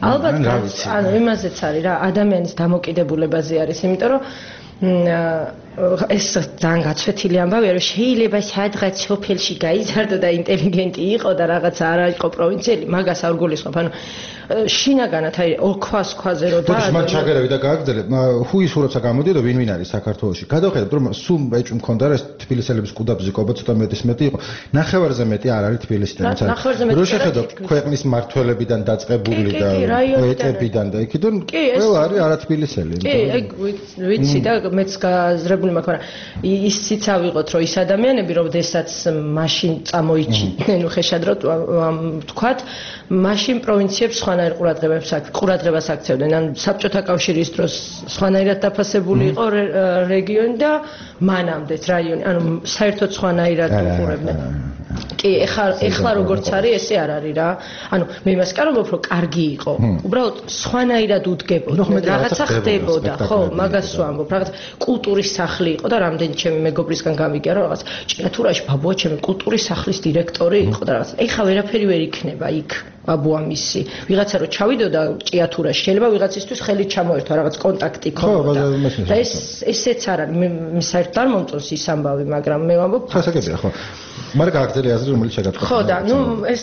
ალბათ ანუ იმაზეც არის რა ადამიანის დამოკიდებულებაზე არის იმიტომ რომ ეს ძალიან გაცვეთილი ამბავია, რომ შეიძლება სადღაც სოფელში გაიზარდო და ინტელიგენტი იყო და რაღაც არ იყო პროვინციელი, მაგას არ გულისხმობ. ანუ შინაგანად აი ოქვას ქვაზე რო და მან ჩაგერები და გააგრძელეთ, ჰუის როცა გამოდიოდა ვინ ვინ არის საქართველოში. გადავხედეთ, რომ სულ ეჭვ მქონდა ეს თბილისელების ყუდაბზიკობა ცოტა მეტის მეტი იყო. ნახევარზე მეტი არ არის თბილისიდან. რო შეხედო ქვეყნის მმართველებიდან დაწყებული და პოეტებიდან და იქიდან ყველა არის არათბილისელი. კი, ეგ ვიცი და მეც გააზრებული მაქვს, მაგრამ ისიც ავიღოთ, რომ ის ადამიანები, როდესაც მაშინ წამოიჩიდნენ უხეშად რო ვთქვათ, მაშინ პროვინციებს სხვანაირ ყურადღებებს ყურადღებას აქცევდნენ. ან საბჭოთა კავშირის დროს სხვანაირად დაფასებული იყო რეგიონი და მანამდეც რაიონი, ანუ საერთოდ სხვანაირად უყურებდნენ. კი, ეხლა ეხლა როგორც არის, ესე არ არის რა. ანუ მე იმას კარგობ, რომ კარგი იყო. უბრალოდ სხვანაირად უდგებოდა, რაღაცა ხდებოდა, ხო, მაგას ვამბობ, რაღაც კულტურის სახლი იყო და რამდენი ჩემი მეგობრისგან გამიგია, რომ რაღაც ჭიათურაში ბაბუა ჩემი კულტურის სახლის დირექტორი იყო და რაღაც. ეხლა ვერაფერი ვერ იქნება იქ. ბაბუა მისი. ვიღაცა რო ჩავიდოდა ჭიათურაში, შეიძლება ვიღაცისთვის ხელი ჩამოერთვა, რაღაც კონტაქტი ქონოდა. და ეს ესეც არ არის, მე საერთოდ არ მომწონს ის ამბავი, მაგრამ მე ვამბობ ფასაკებია, ხო. მაგრამ გააგრძელე აზრი, რომელიც შეგატყვა. ხო და ნუ ეს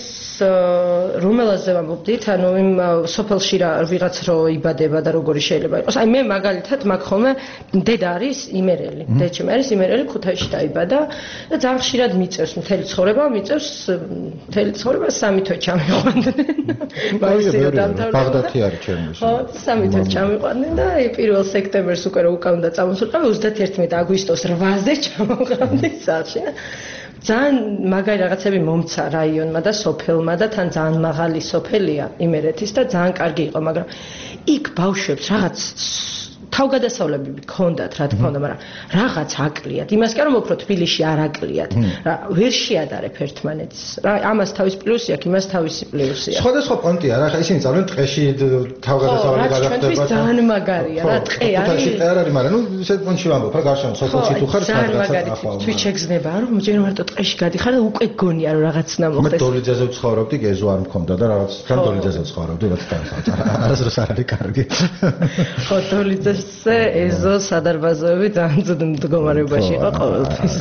რომელაზე ვამბობდით, ანუ იმ სოფელში რა ვიღაც რო იბადება და როგორი შეიძლება იყოს. აი მე მაგალითად მაგ ხოლმე დედა არის იმერელი. დედაჩემი არის იმერელი, ქუთაისში დაიბადა და ძალიან ხშირად მიწევს მთელი ცხოვრება, მიწევს მთელი ცხოვრება სამი თვე ჩამიყვანდნენ. მაისიო დამთავრდა. ბაღდათი არის ჩემი. ხო, სამი თვე ჩამიყვანდნენ და აი პირველ სექტემბერს უკვე რო უკანდა წამოსულიყავი ოცდაათი აგვისტოს რვაზე ჩამოვყავდი სახლში. ძალიან მაგარი რაღაცები მომცა რაიონმა და სოფელმა და თან ძალიან მაღალი სოფელია იმერეთის და ძალიან კარგი იყო, მაგრამ იქ ბავშვებს რაღაც თავგადასავლებები ჰქონდათ, რა თქმა უნდა, მაგრამ რაღაც აკლიათ. იმას კი არ მომფრო თბილისში არ აკლიათ. რა ვერ შეადარებ ერთმანეთს. რა ამას თავის პლუსი აქვს, იმას თავისი პლუსი აქვს. სხვადასხვა პონტია რა, ხა ისინი წავდნენ ტყეში თავგადასავლები გადახდება. ხო, ძალიან მაგარია, რა ტყე არის. თვითონ ტყე არ არის, მაგრამ ნუ ისეთ პონტში ვამბობ, რა გარშემო სოფელში თუ ხარ სადღაც ახლა. თვით შეგზნება, რომ ჯერ მარტო ტყეში გადიხარ და უკვე გონია რომ რაღაც ნამოხდეს. მე დოლიძეზე ვცხოვრობდი, ეზო არ მქონდა და რაღაც თან დოლიძეზე ვცხოვრობდი, რაც დაასწავლა. არასდროს არ არის კარგი. ხო, დოლიძეს ეზო სადარბაზოები ძალიან მდგომარეობაში იყო ყოველთვის.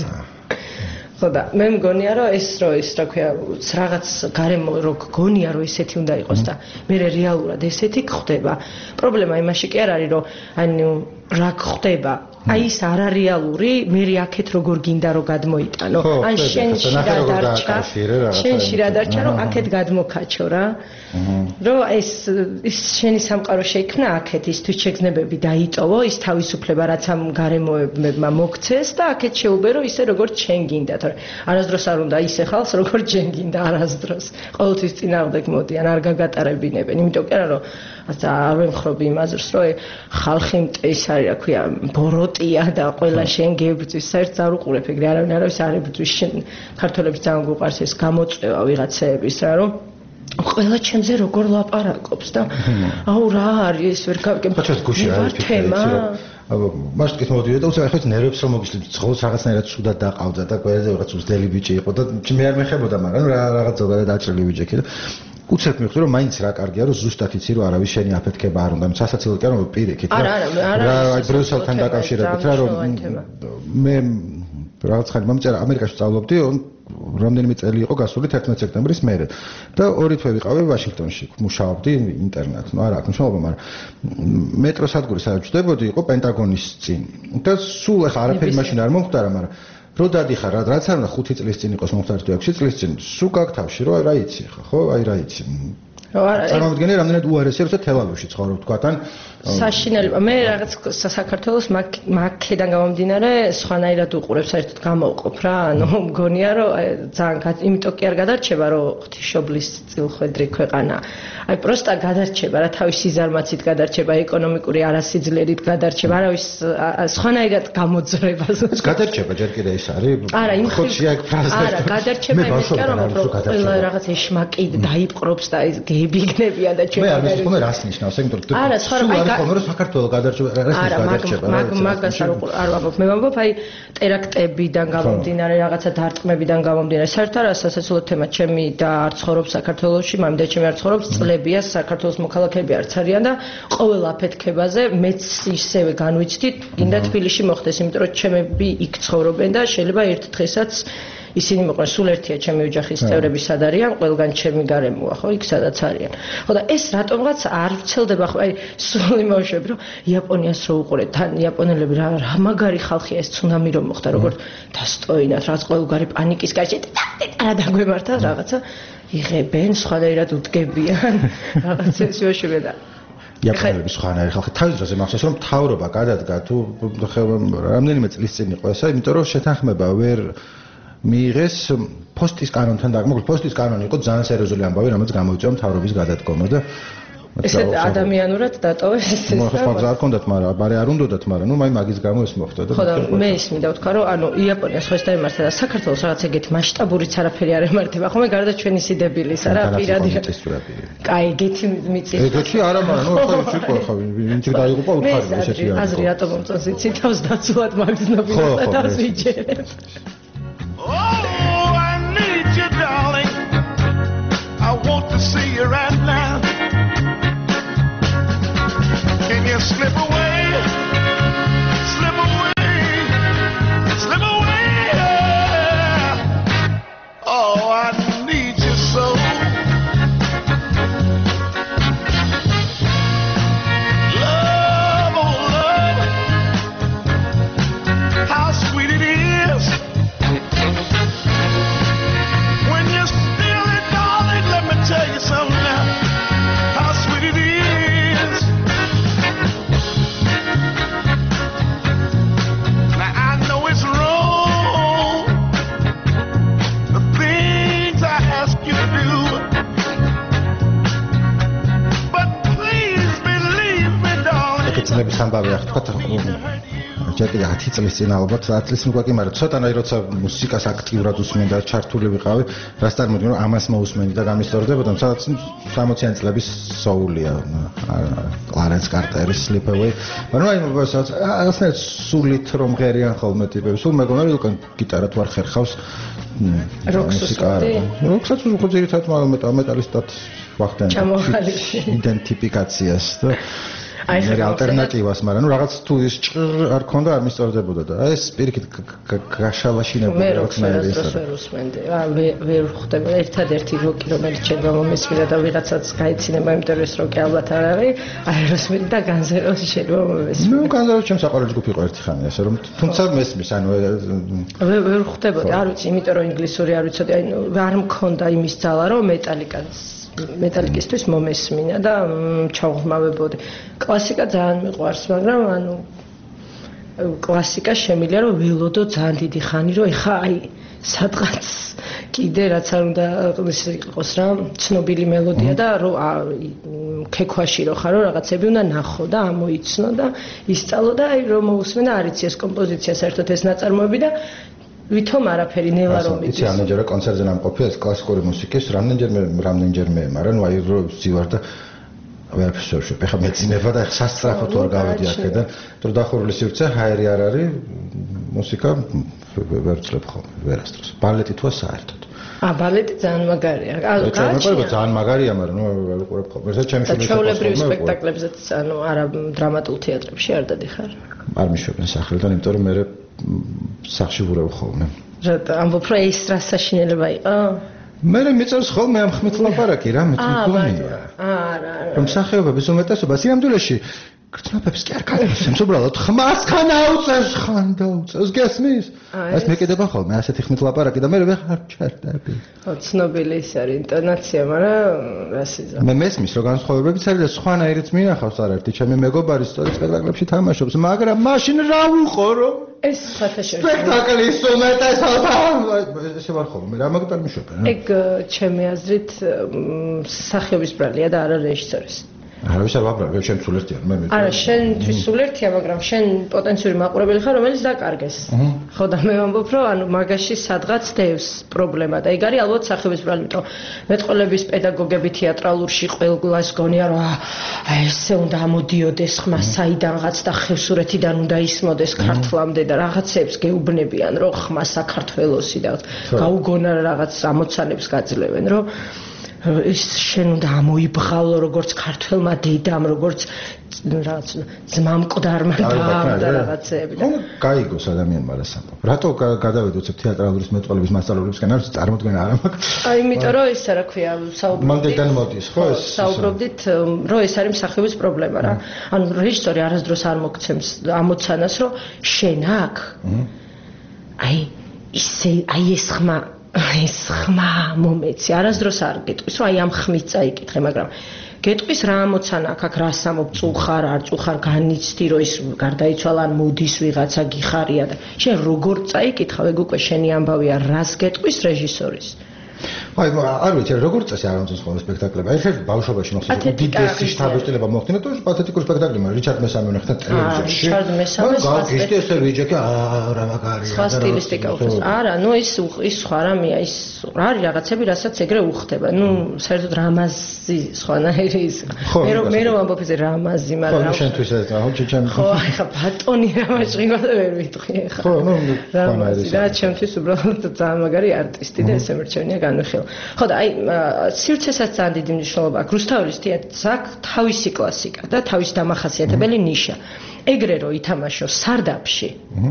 ხო და მე მგონია რომ ეს რო ის რა ქვია რაღაც გარემო რო გონია რომ ესეთი უნდა იყოს და მე რეალურად ესეთი ხდება. პრობლემა იმაში კი არ არის რომ ანუ რა ხდება. აი ის არარეალური, მე აქეთ როგორ გინდა რომ გადმოიტანო. ან შენში რა დარჩა, შენში რა დარჩა რომ აქეთ გადმოქაჩო რა. რომ ეს ის შენი სამყარო შეიქმნა აქეთ, ის თვით შეგრძნებები დაიტოვო, ის თავისუფლება რაც ამ გარემოებმა მოგცეს და აქეთ შეუბერო ისე როგორც შენ გინდა, თორე არასდროს არ უნდა ისე ხალხს როგორც შენ გინდა არასდროს. ყოველთვის წინააღმდეგ მოდიან, არ გაგატარებინებენ, იმიტომ კი არა რომ არ ვემხრობი იმაზრს, რომ ხალხი მტრის არის, რა ქვია, ბოროტია და ყველა შენ გებრძვის, საერთოდ არ უყურებ ეგრე, არავინ არავის არ ებრძვის, შენ ქართველებს ძალიან გვიყვარს ეს გამოწვევა ვიღაცების რა, რომ ყველა ჩემზე როგორ ლაპარაკობს და აუ რა არის ეს ვერ გავიგებ. ხოჩას გუში არის თემა. აბა მასკეთ მოდიოდა და უცებ ახლა ნერვებს რომ მოგიშლით, ცხოვრობს რაღაცნაირად სუდად დაყავდა და ყველაზე რაღაც უძდელი ბიჭი იყო და მე არ მეხებოდა, მაგრამ რაღაც ზოგადად აჭრილი ბიჭი და უცებ მივხვდი რომ მაინც რა კარგია რომ ზუსტად იცი რომ არავის შენი აფეთქება არ უნდა, სასაცილო კი არ რომ პირიქით რა. არა, არა, არა. აი ბრიუსელთან დაკავშირებით რა რომ მე რაღაც ხანი მომწერა ამერიკაში სწავლობდი, რამდენიმე წელი იყო გასული თერთმეტი სექტემბრის მერე და ორი თვე ვიყავი ვაშინგტონში, მუშაობდი ინტერნეტ, ну არა, მუშაობა, მაგრამ მეტროსადგური სადაც ვდებოდი იყო პენტაგონის წინ და სულ ახლა არაფერი მაშინ არ მომხდარა, მაგრამ რო დადიხარ, რაც არ უნდა ხუთი წლის წინ იყოს მომხდარი თუ ექვსი წლის წინ, სულ გაქვს თავში, რომ რა იცი ხა, ხო, აი რა იცი. წარმოვიდგინე რამდენად უარესია, როცა თელ-ავივში ცხოვრობ თქვათან. საშინელება. მე რაღაც საქართველოს მაქედან გამომდინარე სხვანაირად უყურებ, საერთოდ გამოვყოფ რა. ანუ მგონია რომ ძალიან იმიტომ კი არ გადარჩება რომ ღვთისმშობლის წილხვედრი ქვეყანა. აი პროსტა გადარჩება რა, თავისი ზარმაცით გადარჩება, ეკონომიკური არასიძლიერით გადარჩება, არავის სხვანაირად გამოძრებას. ეს გადარჩება ჯერ კიდე ის არის. არა, იმ ხოჩია ეგ ფრაზა. არა, გადარჩება იმის კი არ ამბობ რომ ყველა რაღაც ეშმაკი დაიპყრობს და ეს გებიგნებიან და ჩემი მე არ ვიცი რას ნიშნავს იმიტომ რომ არა სხვა რა აი ხოლმე რომ საქართველოს გადარჩება რას გადარჩება რა მაგას არ ვამბობ მე ვამბობ აი ტერაქტებიდან გამომდინარე რაღაცა დარტყმებიდან გამომდინარე საერთოდ არა სასაცილო თემა ჩემი და არ ცხოვრობს საქართველოში მამიდა ჩემი არ ცხოვრობს წლებია საქართველოს მოქალაქეები არც არიან და ყოველ აფეთქებაზე მეც ისევე განვიცდი გინდა თბილისში მოხდეს იმიტომ რომ ჩემები იქ ცხოვრობენ და შეიძლება ერთ დღესაც ისინი მოყვან სულ ერთია ჩემი ოჯახის წევრები სად არიან ყველგან ჩემი გარემოა ხო იქ სადაც არიან ხო და ეს რატომღაც არ ვრცელდება ხო აი სულ იმავშები რომ იაპონიას რო უყურეთ თან იაპონელები რა რა მაგარი ხალხია ეს ცუნამი რომ მოხდა როგორც დასტოინათ რაც ყოველგვარი პანიკის გარშე და დაგვემართა რაღაცა იღებენ სხვადასხვა უდგებიან რაღაცა ისე და იაპონელები სხვანაირი ხალხი თავის დროზე მახსოვს რომ მთავრობა გადადგა თუ რამდენიმე წლის წინ იყო ესა იმიტომ რომ შეთანხმება ვერ მიიღეს პოსტის კანონთან და მოკლედ პოსტის კანონი იყო ძალიან სერიოზული ამბავი რომელიც გამოიწვია მთავრობის გადადგომა და ესე ადამიანურად დატოვეს ეს და ხო სხვა არ კონდათ მაგრამ ბარე არ უნდათ მაგრამ ნუ მაი მაგის გამო ეს მოხდა და ხო და მე ის მინდა ვთქვა რომ ანუ იაპონიას ხო ეს დაემართა და საქართველოს რაღაც ეგეთი მასშტაბურიც არაფერი არ ემართება ხოლმე გარდა ჩვენი სიდებილის არა პირადი კაი ეგეთი მიწის ეგეთი არა მაგრამ ნუ ხო ის იყო ხო ვინც დაიღუპა უთხარი ესეთი არის აზრი რატომ მომწონს იცი თავს დაცულად მაგზნობინა და თავს ვიჯერებ Oh, I need you, darling. I want to see you right now. Can you slip away? Slip away. Slip away. Oh, I need you so. Love, oh, love. How sweet it is. When you're still it, darling, let me tell you something now. How sweet it is. Now I know it's wrong, the things I ask you to do, but please believe me, darling. ეკეცნების ამბავი ახ თქვა ჯერ კიდე ათი წლის წინ ალბათ ათი წლის მქვა კი მაგრამ ცოტანაირ როცა მუსიკას აქტიურად usმენ და ჩართული ვიყავი რას წარმოიდგინე რომ ამას მოусმენდი და გამისწორდებოდა სადაც სამოციანი წლების soul-ია კლარენს კარტერის Slip Away მაგრამ აი რაღაცნაირად სულით რომ ღერიან ხოლმე ტიპები სულ მეგონა რომ გიტარა თუ არ ხერხავს როქსუსი როქსაც უფრო ძირითადად მეტალისტად ვახდენ იდენტიფიკაციას და მე ალტერნატივას, მაგრამ ნუ რაღაც თუ ის არ ქონდა არ მისწორდებოდა და ეს პირიქით გაშალაშინებული რაღაცნაირი ეს არა. ვერ უსმენდი. რა ვერ ხვდება ერთადერთი როკი რომელიც ჩემ მომისმინა და ვიღაცაც გაიცინება იმიტომ რომ ეს როკი ალბათ არ არის. აეროსმითი და განზეროსი შეიძლება მომისმინა. ნუ განზეროსი ჩემს საყვარელი ჯგუფი იყო ერთი ხანი ასე რომ თუმცა მესმის ანუ ვერ ვერ ხვდებოდა არ ვიცი იმიტომ რომ ინგლისური არ ვიცოდი აი არ მქონდა იმის ძალა რომ მეტალიკას მეტალიკისთვის მომესმინა და ჩავღმავებოდი. კლასიკა ძალიან მიყვარს, მაგრამ ანუ კლასიკა შემიძლია რომ ველოდო ძალიან დიდი ხანი, რომ ეხა აი სადღაც კიდე რაც არ უნდა იყოს რა, ცნობილი მელოდია და რომ ქექვაში რო ხარო რაღაცები უნდა ნახო და ამოიცნო და ისწავლო და აი რომ მოусმენა არ იცი ეს კომპოზიცია საერთოდ ეს ნაწარმოები და ვითომ არაფერი ნელა რომ იცი რამდენჯერმე კონცერტზე ნამყოფია ეს კლასიკური მუსიკის რამდენჯერმე რამდენჯერმე მაგრამ ნუ აი რო ვზივარ და ვერაფერს ვერ შევ. ეხლა მეცინება და სასწრაფო თუ არ გავედი აქედან, თუ დახურული სივრცე ჰაერი არ არის, მუსიკა ვერ ვცლებ ხოლმე, ვერასდროს. ბალეტი თუა საერთოდ. ა ბალეტი ძალიან მაგარია. გააჩნია. ძალიან მაგარია, მაგრამ ნუ ვერ ვიყურებ ხოლმე. ეს ჩემი შვილის ჩვეულებრივ სპექტაკლებზეც, ანუ არა დრამატულ თეატრებში არ დადიხარ. არ მიშვებენ სახლიდან, იმიტომ რომ მე სახში ვურევ ხოლმე. რა ამბობ რა ის რა საშინელება იყო? მე მეწევს ხოლმე ამ ხმით ლაპარაკი რა მე თვითონია. არა, არა. რომ სახეობების უმეტესობა სიამდვილეში გრძნობებს კი არ გადასცემს უბრალოდ ხმას ხან აუწევს ხან დაუწევს გესმის? ეს მეკიდება ხოლმე ასეთი ხმით ლაპარაკი და მე ვეღარ ჩერდები. ხო, ცნობილი ის არის ინტონაცია, მაგრამ რასიზა. მე მესმის რომ განსხვავებებიც არის და სხვანაირიც მინახავს არაერთი ჩემი მეგობარი სწორედ სპექტაკლებში თამაშობს, მაგრამ მაშინ რა ვუყო ეს ფათაშორი. სპექტაკლის უმეტესობა ესე ვარ ხოლმე რა მაგდარ მიშვებენ. ეგ ჩემი აზრით სახეობის ბრალია და არა რეჟისორის. არავის არ ვაბრალებ, შენ სულერთია, მე მე. არა, შენთვის სულერთია, მაგრამ შენ პოტენციური მაყურებელი ხარ, რომელიც დაკარგეს. ხო და მე ვამბობ, რომ ანუ მაგაში სადღაც დევს პრობლემა და ეგ არის ალბათ სახების პრობლემა, იმიტომ მეტყველების პედაგოგები თეატრალურში ყველას გონია, რომ აი ესე უნდა ამოდიოდეს ხმა საიდანღაც და ხევსურეთიდან უნდა ისმოდეს ქართლამდე და რაღაცებს გეუბნებიან, რომ ხმა საქართველოსი და გაუგონა რაღაც ამოცანებს გაძლევენ, რომ ის შენ უნდა ამოიბღალო როგორც ქართველმა დედამ, როგორც რაღაც ძმამ მკვდარმა და რაღაცები და გაიგოს ადამიანმა რა სამბო. რატო გადავედი უცებ თეატრალურის მეტყველების მასწავლებლებისგან, არის წარმოდგენა არ მაქვს. აი, იმიტომ რომ ის რა ქვია, საუბრობდით. მაგდან მოდის, ხო ეს? საუბრობდით, რომ ეს არის მსახიობის პრობლემა რა. ანუ რეჟისორი არასდროს არ მოგცემს ამოცანას, რომ შენ აქ აი ისე აი ეს ხმა ეს ხმა მომეცი არასდროს არ გეტყვის რომ აი ამ ხმით წაიკითხე მაგრამ გეტყვის რა ამოცანა აქ აქ რას ამობ წუხარ არ წუხარ განიცდი რომ ის გარდაიცვალა ან მოდის ვიღაცა გიხარია და შენ როგორ წაიკითხავ ეგ უკვე შენი ამბავია რას გეტყვის რეჟისორის აი არ ვიცი როგორ წესი არ ამწოს ხოლმე სპექტაკლები აი ხერ ბავშვობაში მოხდა უდიდესი შთაბეჭდილება მოხდინა და პათეტიკური სპექტაკლი მაგრამ რიჩარდ მესამე ნახეთ ტელევიზორში რიჩარდ მესამე გავგიშდი ეს ვიჯეკი არა მაგარია სხვა სტილისტიკა უხდეს არა ნუ ის ის სხვა რამეა ის რა არის რაღაცები რასაც ეგრე უხდება ნუ საერთოდ რამაზი სხვანაირი ის მე რომ მე რომ ამბობ ესე რამაზი მაგრამ ხო შენთვის ეს რა ხო ჩემ ხო ხა ბატონი რამაზი და ვერ ვიტყვი ხა ხო ნუ სხვანაირი რა ჩემთვის უბრალოდ ძალიან მაგარი არტისტი და ესე მერჩენია განვიხილო ხო და აი სივრცესაც ძალიან დიდი მნიშვნელობა აქვს რუსთაველის თეატრს აქვს თავისი კლასიკა და თავისი დამახასიათებელი ნიშა ეგრე რომ ითამაშო სარდაფში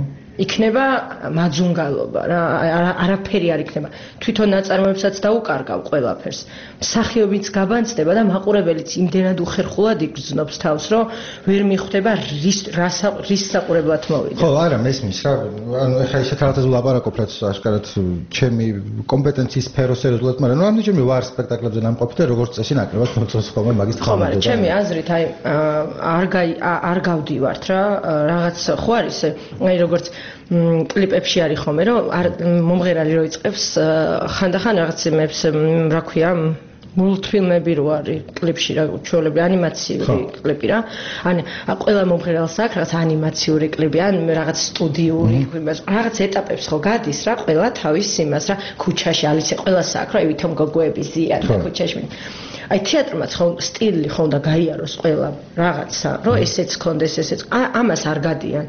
იქნება მაძუნგალობა რა არაფერი არ იქნება თვითონ ნაწარმოებსაც დაუკარგავ ყველაფერს მსახიობიც გაბანცდება და მაყურებელიც იმდენად უხერხულად იგრძნობს თავს რომ ვერ მიხვდება რის რის საყურებლად მოვიდა ხო არა მესმის რა ანუ ეხლა ისეთ რაღაცას ვლაპარაკობ რაც აშკარად ჩემი კომპეტენციის სფეროს სერიოზულად მაგრამ ნუ ამდენჯერმე ვარ სპექტაკლებზე ნამყოფი და როგორც წესი ნაკლებად მოგწონს ხოლმე მაგის ხო მაგრამ ჩემი აზრით აი არ არ გავდივართ რა რაღაც ხო არის აი როგორც კლიპებში არის ხომე რომ მომღერალი რო იწყებს ხანდახან რაღაცებს რა ქვია მულტფილმები რო არის კლიპში რა ჩვეულები ანიმაციური კლიპი რა ან ყველა მომღერალს აქვს რაღაც ანიმაციური კლიპი ან რაღაც სტუდიური იმას რაღაც ეტაპებს ხო გადის რა ყველა თავის იმას რა ქუჩაში ალიცე ყველას აქვს რა ვითომ გოგოების ზიან და ქუჩაში აი თეატრმაც ხო სტილი ხო უნდა გაიაროს ყველა რაღაცა რომ ესეც კონდეს ესეც ამას არ გადიან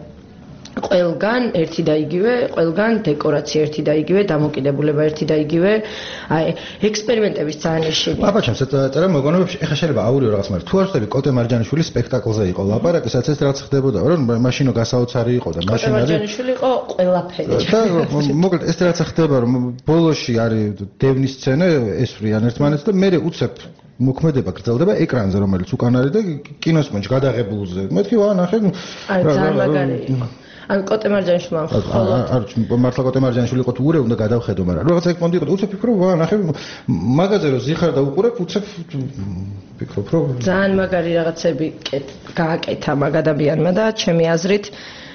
ყველგან ერთი და იგივე, ყველგან დეკორაცია ერთი და იგივე, დამოკიდებულება ერთი და იგივე. აი, ექსპერიმენტების ძალიან ეშინია. აბა ჩემს წერა მოგონებებში ეხა შეიძლება აურიო რაღაც მაგრამ თუ არ ხდები კოტე მარჯანიშვილის სპექტაკლზე იყო ლაპარაკი, სადაც ეს რაც ხდებოდა, რომ მაშინო გასაოცარი იყო და მაშინ არის. კოტე მარჯანიშვილი იყო ყველაფერი. და მოკლედ ეს რაც ხდება, რომ ბოლოში არის დევნის სცენა, ესვრიან ერთმანეთს და მე უცებ მოქმედება გრძელდება ეკრანზე, რომელიც უკან არის და კინოსმენში გადაღებულზე. მეთქი ვა ნახე. აი, ძალიან მაგარი იყო. ან კოტე მარჯანიშვილმა მხოლოდ არ მართლა კოტე მარჯანიშვილი იყო თუ ურე უნდა გადავხედო მაგრამ რაღაცა ეგ პონდი იყო უცებ ფიქრობ ვა ნახე მაგაზე რომ ზიხარ და უყურებ უცებ ფიქრობ რომ ძალიან მაგარი რაღაცები გააკეთა მაგ ადამიანმა და ჩემი აზრით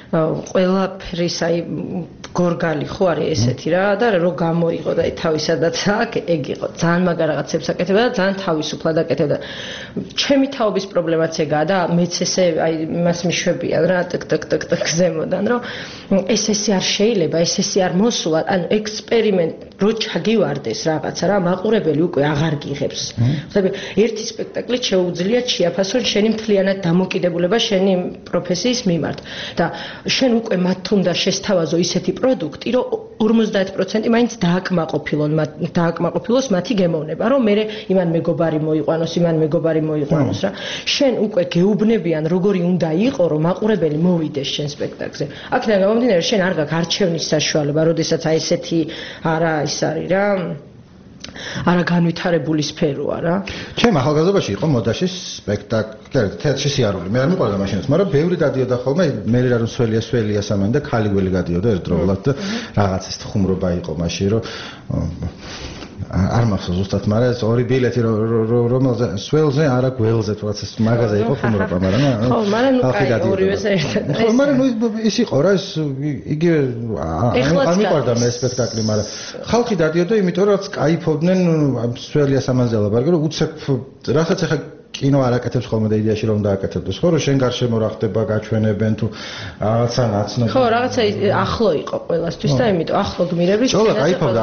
ყველაფრის აი გორგალი ხო არის ესეთი რა და რო გამოიღო და თავისადაც აქ ეგ იყო ძალიან მაგარ რაღაცებს აკეთებდა და ძალიან თავისუფლად აკეთებდა ჩემი თაობის პრობლემაც ეგაა და მეც ესე აი იმას მიშვებიან რა ტკ ტკ ტკ ტკ ზემოდან რომ ეს ესე არ შეიძლება ეს ესე არ მოსულა ანუ ექსპერიმენტ რო ჩაგივარდეს რაღაცა რა მაყურებელი უკვე აღარ გიღებს ხდები ერთი სპექტაკლით შეუძლია ჩიაფასონ შენი მთლიანად დამოკიდებულება შენი პროფესიის მიმართ და შენ უკვე მათ უნდა შესთავაზო ისეთი პროდუქტი, რომ ორმოცდაათი პროცენტი მაინც დააკმაყოფილონ, დააკმაყოფილოს მათი გემოვნება, რომ მე იმან მეგობარი მოიყვანოს, იმან მეგობარი მოიყვანოს რა. შენ უკვე გეუბნებიან, როგორი უნდა იყო, რომ მაყურებელი მოვიდეს შენ სპექტაკლზე. აქედან გამომდინარე, შენ არ გაქვს არჩევნის საშუალება, როდესაც აი ესეთი არა ის არის რა. არა განვითარებული სფეროა რა. ჩემ ახალგაზრდობაში იყო მოდაშის სპექტაკლი, თეატრში სიარული. მე არ მიყვარდა მაშინაც, მაგრამ ბევრი დადიოდა ხოლმე, მე რა რომ სველია სველია სამანი და ქალი გველი გადიოდა ერთდროულად და რაღაც ეს ხუმრობა იყო მაშინ, რომ არ მახსოვს ზუსტად, მაგრამ ეს ორი ბილეთი რომელზე სველზე არა გველზე თუნდაც ეს მაღაზია იყო ხუმრობა, მაგრამ ხო, მაგრამ ნუ კაი ორივეს ერთად. ხო, მაგრამ ნუ ის იყო რა, ეს იგივე არ მიყვარდა მე სპექტაკლი, მაგრამ ხალხი დადიოდა, იმიტომ რომ კაიფობდნენ სველია სამანზე ლაპარაკი, რომ უცებ რასაც ახლა კინო არ აკეთებს ხოლმე და იდეაში რომ დააკეთებდეს ხო რომ შენ გარშემო რა ხდება გაჩვენებენ თუ რაღაცა ნაცნობი ხო რაღაცა ახლო იყო ყველასთვის და იმიტომ ახლო გმირების ძოლა кайფობდა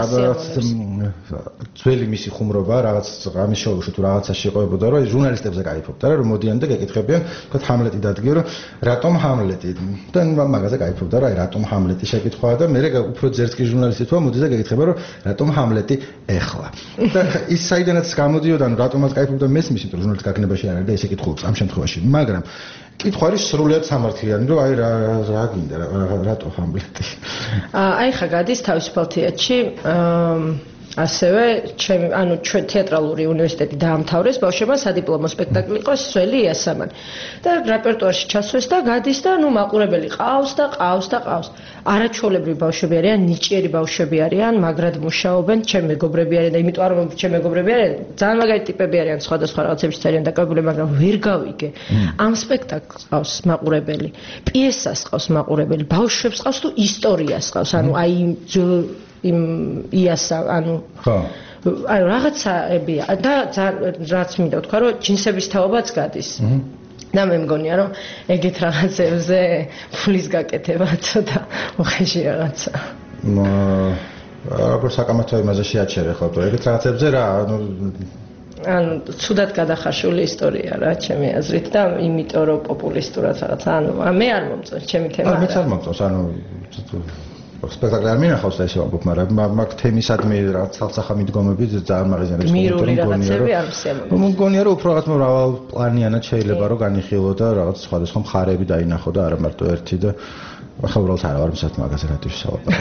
ძველი მისი ხუმრობა რაღაც ამის შოუში თუ რაღაცაში იყובოდა რომ ჟურნალისტებზე кайფობდა რა რომ მოდიან და გეკითხებიან თქო ჰამლეტი დადგე რომ რატომ ჰამლეტი და მაგაზე кайფობდა რა რატომ ჰამლეტი შეკითხვაა და მე უფრო ძერწკი ჟურნალისტი თქო მოდის და გეკითხება რომ რატომ ჰამლეტი ეხლა და ის საიდანაც გამოდიოდა ანუ რატომაც кайფობდა მესმის იმიტომ ჟურნალისტ გაგნებაში არ არის და ესე კითხულობს ამ შემთხვევაში მაგრამ კითხვა არის სრულიად სამართლიანი რომ აი რა რა გინდა რატო ჰამლეტი აი ხა გადის თავისუფალ თეატრში ასევე ჩემი ანუ ჩვენ თეატრალური უნივერსიტეტი დაამთავრეს ბავშვებმა სადიპლომო სპექტაკლი იყო სველი იასამანი და რეპერტუარში ჩასვეს და გადის და ნუ მაყურებელი ყავს და ყავს და ყავს არაჩვეულებრივი ბავშვები არიან ნიჭიერი ბავშვები არიან მაგრად მუშაობენ ჩემი მეგობრები არიან და იმიტომ არ რომ ჩემი მეგობრები არიან ძალიან მაგარი ტიპები არიან სხვადასხვა რაღაცებში ძალიან დაკავებული მაგრამ ვერ გავიგე ამ სპექტაკლს ყავს მაყურებელი პიესას ყავს მაყურებელი ბავშვებს ყავს თუ ისტორიას ყავს ანუ აი იმ იასა ანუ ხო აი რაღაცაებია და რაც მინდა ვთქვა რომ ჯინსების თაობაც გადის და მე მგონია რომ ეგეთ რაღაცებზე ფულის გაკეთება ცოტა უხეში რაღაცა როგორ საკამათო იმაზე შეაჩერე ხო თუ ეგეთ რაღაცებზე რა ანუ ანუ ცუდად გადახარშული ისტორია რა ჩემი აზრით და იმიტომ რომ პოპულისტურად რაღაცა ანუ მე არ მომწონს ჩემი თემა არა მეც არ მომწონს ანუ სპექტაკლი არ მინახავს და ესე ვამბობ, მაგრამ მაგ თემისადმი რაღაც ცალსახა მიდგომები ძალიან მაღაზიანებს მირული რაღაცები არ მსიამოვნებელია. მგონია რომ უფრო რაღაც მრავალპლანიანად შეიძლება რომ განიხილო და რაღაც სხვადასხვა მხარეები დაინახო და არა მარტო ერთი და ახლა უბრალოდ არა ვარ მსად მაგაზე რატიშ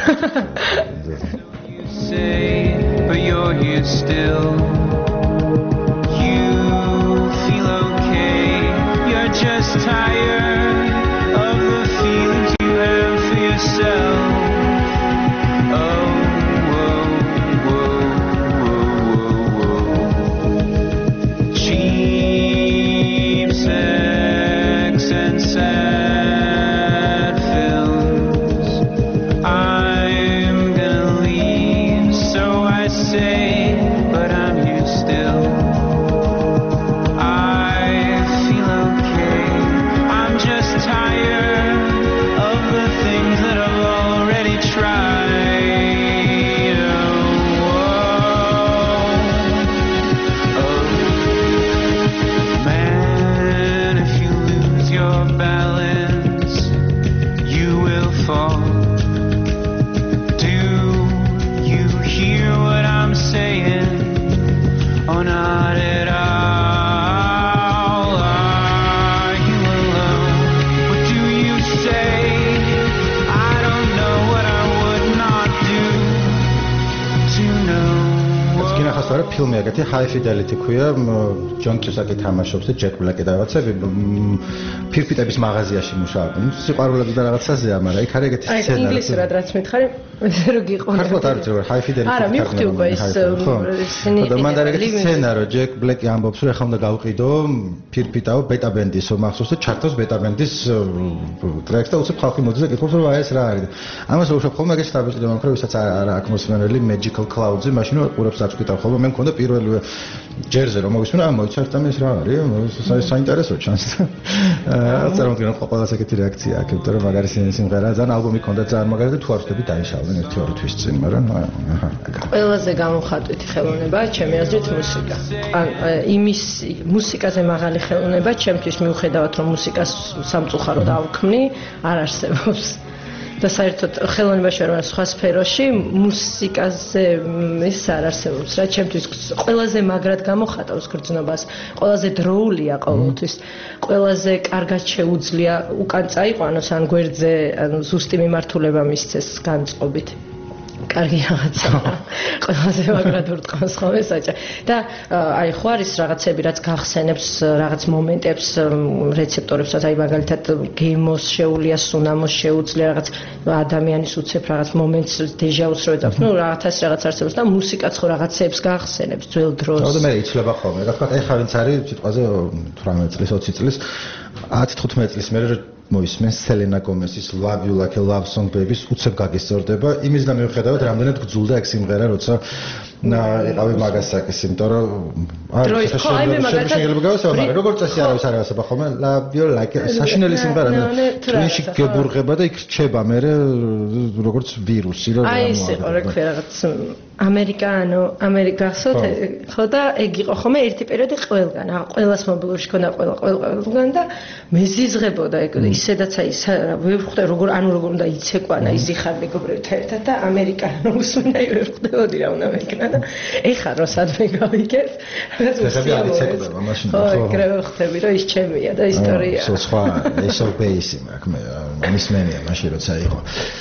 yourself ფილმი ეგეთი high fidelity ქვია ჯონ კიუსაკი თამაშობს და ჯეკ ბლეკი და რაღაცები ფირფიტების მაღაზიაში მუშაობენ სიყვარულები და რაღაცაზეა მაგრამ იქ არის ეგეთი სცენა აი ინგლისურად რაც მითხარი რო გიყონა ხარულად არის რომ high fidelity არა მივხვდი უკვე ეს სცენი და მანდ არის ეგეთი სცენა რომ ჯეკ ბლეკი ამბობს რომ ეხლა უნდა გავყიდო ფირფიტაო ბეტა ბენდის მახსოვს და ჩართოს ბეტა ბენდის ტრეკს და უცებ ხალხი მოდის და გითხობს რომ აი ეს რა არის ამას უშვებ ხოლმე ეგეთი სტაბილიზდება მაგრამ ვისაც არ აქვს მოსმენელი magical clouds-ი მაშინ ყურებს დაწყვიტავ ხოლმე მე მქონდა პირველი ჯერზე რომ მოგისმენა ამ მოიცართ და ეს რა არის საინტერესო ჩანს აა წარმოგიდგენთ ყველას ეგეთი რეაქცია აქვს იმიტომ რომ მაგარი სიმღერა ძალიან ალბომი ქონდა ძალიან მაგარი და თუ არ ვხვდები დაიშალდნენ ერთი ორი თვის წინ მაგრამ აჰა ყველაზე გამოხატვითი ხელოვნება ჩემი აზრით მუსიკა ან იმის მუსიკაზე მაღალი ხელოვნება ჩემთვის მიუხედავად რომ მუსიკას სამწუხაროდ ავქმნი არ არსებობს და საერთოდ ხელოვნებაში რა სხვა სფეროში მუსიკაზე ეს არ არსებობს რა ჩემთვის ყველაზე მაგრად გამოხატავს გრძნობას ყველაზე დროულია ყოველთვის ყველაზე კარგად შეუძლია უკან წაიყვანოს ან გვერდზე ანუ ზუსტი მიმართულება მისცეს განწყობით კარგი რაღაცა ყველაზე მაგრად ურტყავს ხოლმე საჭა და აი ხო არის რაღაცები რაც გახსენებს რაღაც მომენტებს რეცეპტორებს რაც აი მაგალითად გემოს შეუძლია სუნამოს შეუძლია რაღაც ადამიანის უცებ რაღაც მომენტს დეჟაუს რო ეძახს ნუ რაღაცას რაღაც არსებობს და მუსიკაც ხო რაღაცებს გახსენებს ძველ დროს და მე იცლება ხოლმე რა თქვა ეხლა ვინც არის სიტყვაზე თვრამეტ წლის ოცი წლის ათი თხუთმეტ წლის მერე მოისმენს სელენა გომესის Love You Like a Love Song Baby-ს უცებ გაგისწორდება იმისგან მიუხედავად რამდენად გძულდა ეგ სიმღერა როცა იყავი მაგასაკის იმიტომ რომ არის შეიძლება გავასწავლო მაგრამ როგორც წესი არავის არ ავასება ხოლმე Love You Like საშინელი სიმღერა twin-ში გებურღება და იქ რჩება მე როგორც ვირუსი რომ აი ეს იყო რა ქვია რაღაც ამერიკანო ამერიკასო ხო და ეგ იყო ხოლმე ერთი პერიოდი ყველგან ა ყველას მობილურში ქონდა ყველა ყველგან და მეზიზღებოდა ეგ ისედაც აი ვერ ხვდე როგორ ანუ როგორ უნდა იცეკვანა იზიხარ მეგობრებთან ერთად და ამერიკანო უსმენდა ვერ ხვდებოდი რა უნდა მეკნა და ეხა რომ სადმე გავიგეთ რაღაც უსიამოა მაშინ ხო ეგრე ხვდები რომ ის ჩემია და ისტორია სულ სხვა ესო ბეისი მაქვს მე ამის მენია მაშინ როცა იყო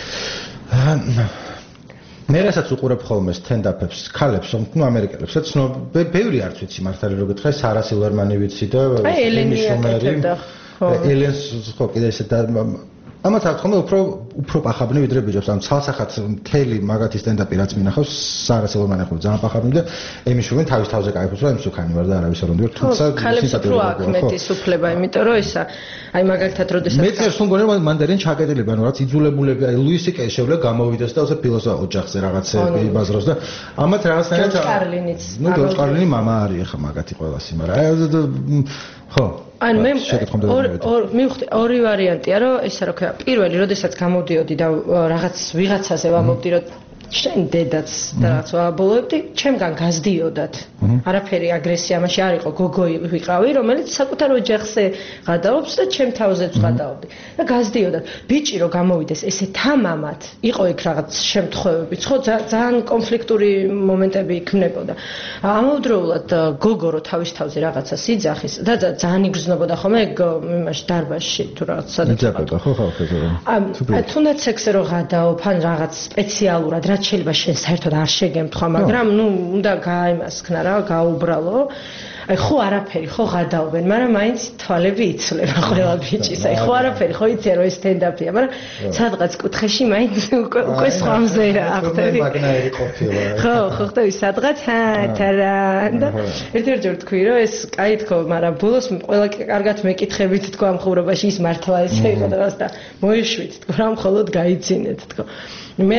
მე რასაც უყურებ ხოლმე სტენდაპებს ქალებს ნუ ამერიკელებსაც ნუ ბევრი არც ვიცი მართალი რო გითხრა სარა სილვერმანი ვიცი და ელენი აკეთებდა ხო ელენს ხო კიდე ესე და ამათ აქვს ხოლმე უფრო უფრო პახაბნი ვიდრე ბიჭებს ამ ცალსახად მთელი მაგათი სტენდაპი რაც მინახავს სარა სილვერმანი ხო ძალიან პახაბნი და ემიშოვენ თავის თავზე кайფობს რომ ემსუქანი ვარ და არავის არ უნდა ვარ თუმცა ქალებს უფრო აქვს მეტი სუფლება იმიტომ რომ ისა აი მაგალითად როდესაც მე წერს უნგონე მანდარინ ჩაკეტილება ანუ რაც იძულებულები აი ლუისი კეი შევლე გამოვიდეს და უსე ფილოსოფია ოჯახზე რაღაცები იბაზროს და ამათ რაღაცნაირად კარლინიც ნუ ჯორჯ კარლინი მამა არის ხა მაგათი ყველასი მაგრამ აი ხო ან მე მივხვდი ორი ვარიანტია რომ ესა რა ქვია პირველი როდესაც გამოდიოდი და რაღაც ვიღაცაზე ვამბობდი რომ შენ დედაც და რაღაც ვაბოლოებდი ჩემგან გაზდიოდათ არაფერი აგრესია მაშინ არ იყო გოგო ვიყავი რომელიც საკუთარ ოჯახზე გადაობს და ჩემ თავზეც გადაობდი და გაზდიოდათ ბიჭი რომ გამოვიდეს ესე თამამად იყო იქ რაღაც შემთხვევებიც ხო ძალიან კონფლიქტური მომენტები იქმნებოდა ამავდროულად გოგო რომ თავის თავზე რაღაცას იძახის და ძალიან იგრძნობოდა ხოლმე იმაში დარბაზში თუ რაღაც სადაც იძახება ხო ხო ხო თუნდაც სექსზე რომ გადაობ ან რაღაც სპეციალურად რაც შეიძლება შენ საერთოდ არ შეგემთხვა, მაგრამ ნუ უნდა გაიმასქნა რა, გაუბრალო. აი ხო არაფერი ხო გადაობენ, მაგრამ მაინც თვალები იცვლება ყველა ბიჭის. აი ხო არაფერი ხო იცი რომ ეს სტენდაპია, მაგრამ სადღაც კუთხეში მაინც უკვე უკვე სხვა მზერა ახტები. მაგნაირი ყოფილა. ხო, ხო ხტები სადღაც ჰათარა და ერთ-ერთი ჯერ თქვი რომ ეს კაი თქო, მაგრამ ბოლოს ყველა კარგად მეკითხებით თქო ამ ხურობაში ის მართლა ესე იყო და და მოიშვით თქო რა მხოლოდ გაიცინეთ თქო. მე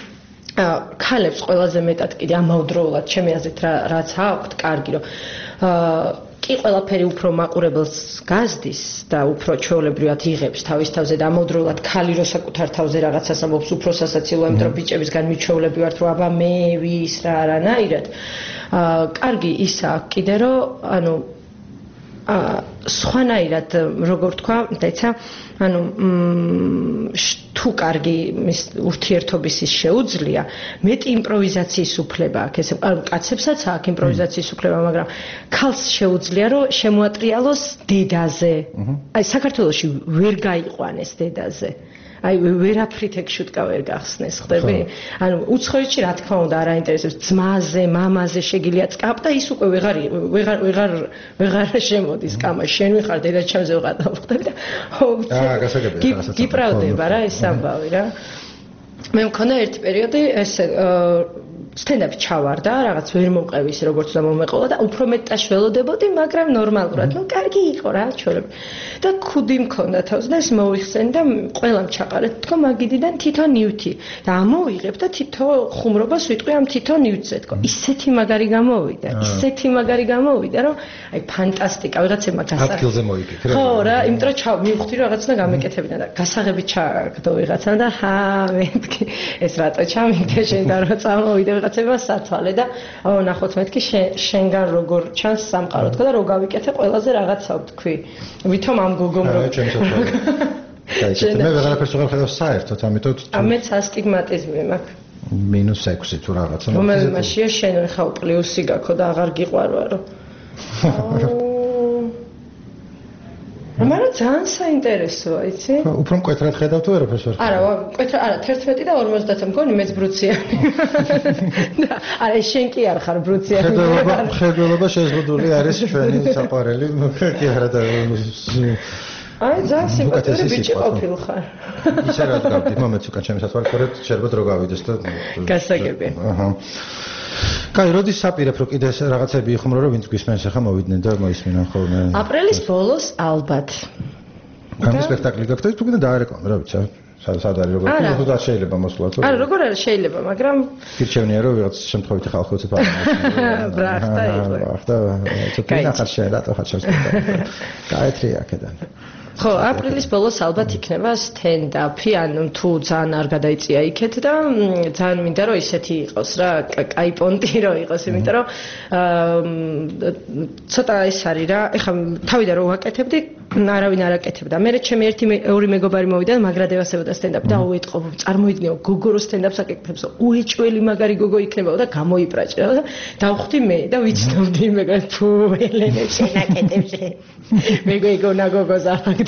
ქალებს ყველაზე მეტად კიდე ამავდროულად ჩემი აზრით რაც აქვთ კარგი რომ კი ყველაფერი უფრო მაყურებელს გაზდის და უფრო ჩვეულებრივად იღებს თავის თავზე და ამავდროულად ქალი რო საკუთარ თავზე რაღაცას ამბობს უფრო სასაცილოა იმიტომ რომ ბიჭებისგან მიჩვეულები ვართ რომ აბა მე ვის რა არანაირად კარგი ისა კიდე რომ ანუ სხვანაირად როგორ თქვა დაიცა ანუ თუ კარგი ურთიერთობის ის შეუძლია მეტი იმპროვიზაციის უფლება აქვს ესე ანუ კაცებსაც აქვს იმპროვიზაციის უფლება მაგრამ ქალს შეუძლია რომ შემოატრიალოს დედაზე აი საქართველოში ვერ გაიყვანეს დედაზე აი ვერაფრით ეგ შუტკა ვერ გახსნეს ხდები ანუ უცხოეთში რა თქმა უნდა არ აინტერესებს ძმაზე მამაზე შეგიძლია წკაპ და ის უკვე ვეღარ ვეღარ ვეღარ ვეღარ შემოდის კამა შენ ვიხარ დედაჩემზე ვყავ ხდები და აა გასაგებია გიპრავდება რა ეს ამბავი რა მე მქონდა ერთი პერიოდი ესე სტენდაპი ჩავარდა რაღაც ვერ მომყევი ის როგორც უნდა მომეყოლა და უფრო მეტად ველოდებოდი მაგრამ ნორმალურად ნუ კარგი იყო რა ჩვეულებრივ და ქუდი მქონდა თავს და ეს მოიხსენ და ყველამ ჩაყარეთ თქო მაგიდიდან თითო ნივთი და ამოვიღებ და თითო ხუმრობას ვიტყვი ამ თითო ნივთზე თქო ისეთი მაგარი გამოვიდა ისეთი მაგარი გამოვიდა რომ აი ფანტასტიკა ვიღაცებმა გასაგები ადგილზე მოიგეთ ხო რა იმიტომ რომ მივხვდი რომ რაღაცა გამეკეთებინა და გასაღები ჩააგდო ვიღაცა და ჰა მეთქი ეს რატო ჩამიგდე შენ და რო წამოვიდე ვიღაცება სათვალე და აუ ნახოთ მეთქი შენგან როგორ ჩანს სამყარო თქო და რო გავიკეთე ყველაზე რაღაცა ვთქვი ვითომ ამ გოგომ რო გაიგეთ მე ვეღარაფერს ვეღარ ხედავ საერთოდ ამიტომ ამეც ასტიგმატიზმი მაქვს მინუს ექვსი თუ რაღაცა რომელმაშია შენ ხა პლუსი გაქო და აღარ გიყვარვარო მაგრამ ძალიან საინტერესოა, იცი? უფრო მკვეთრად ხედავ თუ ვერაფერს ვერ ხედავ? არა, მკვეთრად, არა, თერთმეტი და ორმოცდაათი მგონი მეც ბრუციანი. და არა, შენ კი არ ხარ ბრუციანი. ხედველობა, ხედველობა შეზღუდული არის ჩვენი საყვარელი, კი არა და აი, ძალიან სიმპათიური ბიჭი ყოფილხარ. ისე რა გავდი, მომეც უკან ჩემი საყვარელი, შეიძლება დრო გავიდეს და გასაგებია. აჰა. კაი, როდის საპირებ რომ კიდე რაღაცები იხმრო რომ ვინც გვისმენს ახლა მოვიდნენ და მოისმინონ ხოლმე. აპრილის ბოლოს ალბათ. გამი სპექტაკლი გაქვს თუ კიდე დაარეკლამე რა ვიცი სად არის როგორ თუ და შეიძლება მოსვლა თუ არა როგორ არის შეიძლება მაგრამ გირჩევნია რომ ვიღაც შემთხვევითი ხალხი უცებ არის ბრახტა იყო ბრახტა ცოტა ნახარ შე რატო ხარ შემთხვევით გაეთრი აქედან ხო, აპრილის ბოლოს ალბათ იქნება სტენდაპი, ანუ თუ ძალიან არ გადაიწია იქეთ და ძალიან მინდა რომ ისეთი იყოს რა, კაი პონტი რომ იყოს, იმიტომ რომ ცოტა ეს არის რა, ეხლა თავიდან რომ ვაკეთებდი, არავინ არ აკეთებდა. მე ჩემი ერთი ორი მეგობარი მოვიდა და მაგრადევასებოდა სტენდაპი და უეთყო, წარმოიდგინე გოგო სტენდაპს აკეთებს, უეჭველი მაგარი გოგო იქნებოდა და გამოიბრაჭდა და დავხვდი მე და ვიცნობდი მეგობარ თუ ელენე შენაკეთებს. მეგო ეგონა გოგოს ახ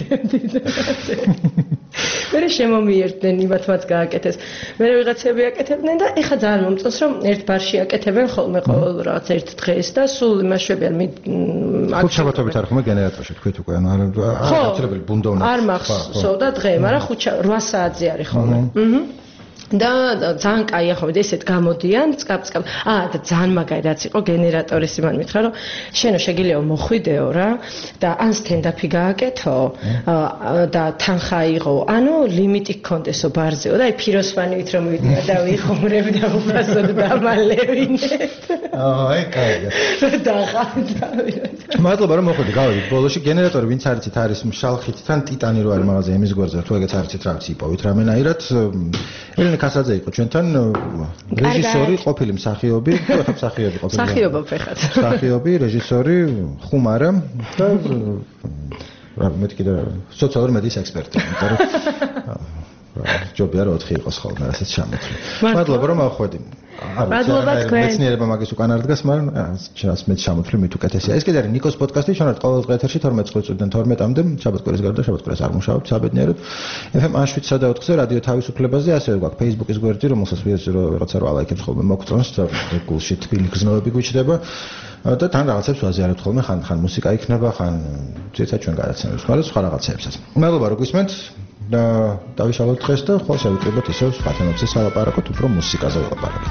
მე შემომიერდნენ იმათმაც გააკეთეს. მე ვიღაცები აკეთებდნენ და ეხა ძალიან მომწონს რომ ერთ ბარში აკეთებენ ხოლმე ყოველ რაღაც ერთ დღეს და სულ იმაშვებიან ხუთ შაბათობით არ ხომ გენერატორში თქვით უკვე ანუ არ აუცილებელი ბუნდოვნა არ მახსოვდა დღე, მაგრამ ხუთ რვა საათზე არის ხოლმე. აჰა და ძალიან კაია ხო ესეთ გამოდიან წკაპ-წკაპ. აა და ძალიან მაგარი რაც იყო გენერატორის იმან მითხრა რომ შენო შეგიძლია მოხვიდეო რა და ან სტენდაპი გააკეთო და თანხა იღო. ანუ ლიმიტი გქონდესო ბარზეო და აი ფიროსვანივით რომ მივიდია და ვიხუმრებ და უბრალოდ დამალევინეთ. აა აი კაია. და ხარდავი. მადლობა რომ მოხვედი გავიგეთ ბოლოში გენერატორი ვინც არიცით არის შალხით თან ტიტანი რო არის მაღაზია იმის გვერდზე თუ ეგეც არიცით რა ვიცი იპოვით რამენაირად ელენე კასაძე იყო ჩვენთან რეჟისორი ყოფილი მსახიობი თუ ახლა მსახიობი ყოფილი მსახიობო ფეხად მსახიობი რეჟისორი ხუმარა და რა მე კიდე სოციალური მედიის ექსპერტი იმიტომ რომ ჯობია რომ ოთხი იყოს ხოლმე ასეც ჩამოთვლი მადლობა რომ ავხვედი მადლობა თქვენ მეცნიერება მაგის უკან არ დგას მაგრამ ჩას მე ჩამოთვლი მით უკეთესია ეს კიდე არის ნიკოს პოდკასტი ჩვენ ვართ ყოველ დღე ეთერში თორმეტ წუთიდან თორმეტამდე შაბათ-კვირის გარდა შაბათ-კვირას არ მუშაობთ საბედნიეროდ ეფ ემ შვიდსა და ოთხზე რადიო თავისუფლებაზე ასევე გვაქვს Facebook-ის გვერდი რომელსაც ვიღაცა რო ალაიქებს ხოლმე მოგწონს და გულში თბილი გზნობები გვიჩნდება და თან რაღაცებს ვაზიარებთ ხოლმე ხან ხან მუსიკა იქნება ხან ძირითადად ჩვენ გადაცემებს მაგრამ სხვა რაღაცებსაც მადლობა რომ გვისმენთ და დავიშალოთ დღეს და ხოლმე შევიკრიბოთ ისევ სხვა თემებზე სალაპარაკოთ უფრო მუსიკაზე ვილაპარაკოთ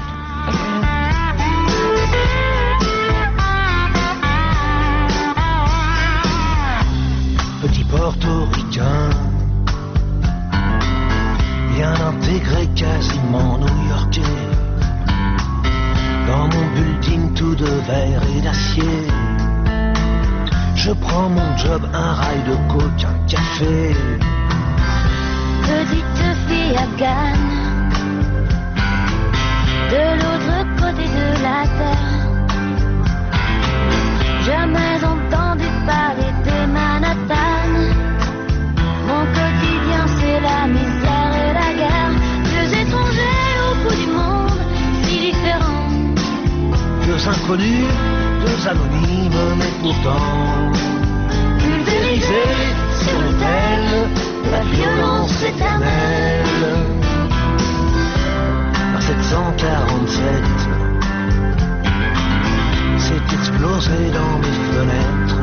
Petit portoricain, bien intégré, quasiment new-yorkais. Dans mon building tout de verre et d'acier, je prends mon job, un rail de coke, un café. Petite fille afghane, de l'autre côté de la terre. Jamais entendu parler de Manhattan. Mon quotidien c'est la misère et la guerre. Deux étrangers au bout du monde, si différents. Deux inconnus, deux anonymes, mais pourtant pulvérisés sur l'autel de la violence éternelle. À sept cent quarante-sept, c'est explosé dans mes fenêtres.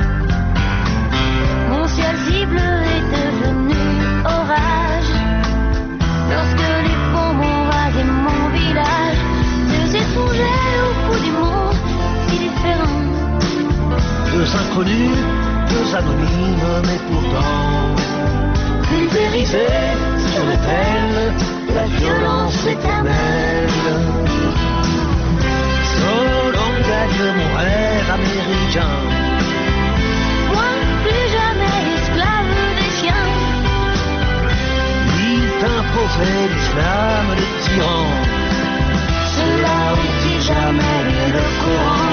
Mon ciel si bleu est devenu orage lorsque les bombes ont rasé mon village. Deux étrangers au bout du monde, si différents. Deux inconnus, deux anonymes, mais pourtant pulvérisés sur l'autel de la violence éternelle. Solon gagne mon rêve américain. Moi, plus jamais esclave des chiens. Il t'imposait l'islam, le tyran. Cela dit jamais le courant.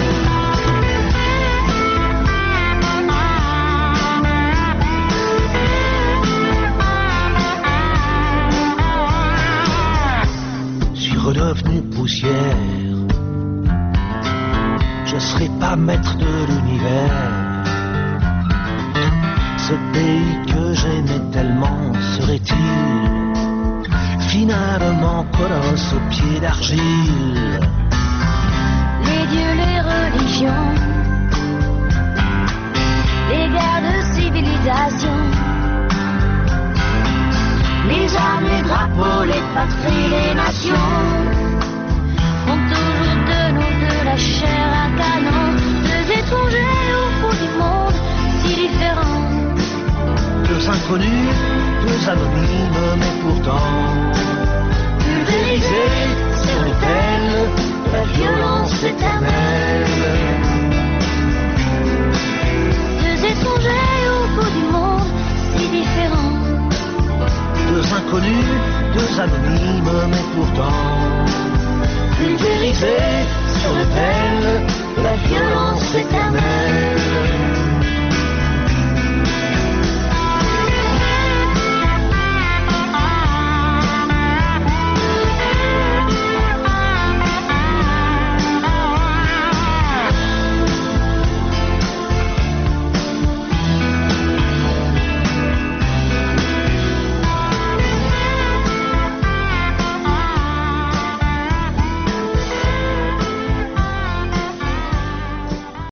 Je suis redevenu poussière. Je serai pas maître de l'univers. Ce pays que j'aimais tellement serait-il finalement colosse aux pieds d'argile? Les dieux, les religions, les guerres de civilisation, les armes, les drapeaux, les patries, les nations font toujours de nous de la chair à canon. Deux étrangers au bout du monde, si différents. Deux inconnus, deux anonymes, mais pourtant pulvérisés sur l'autel, la violence.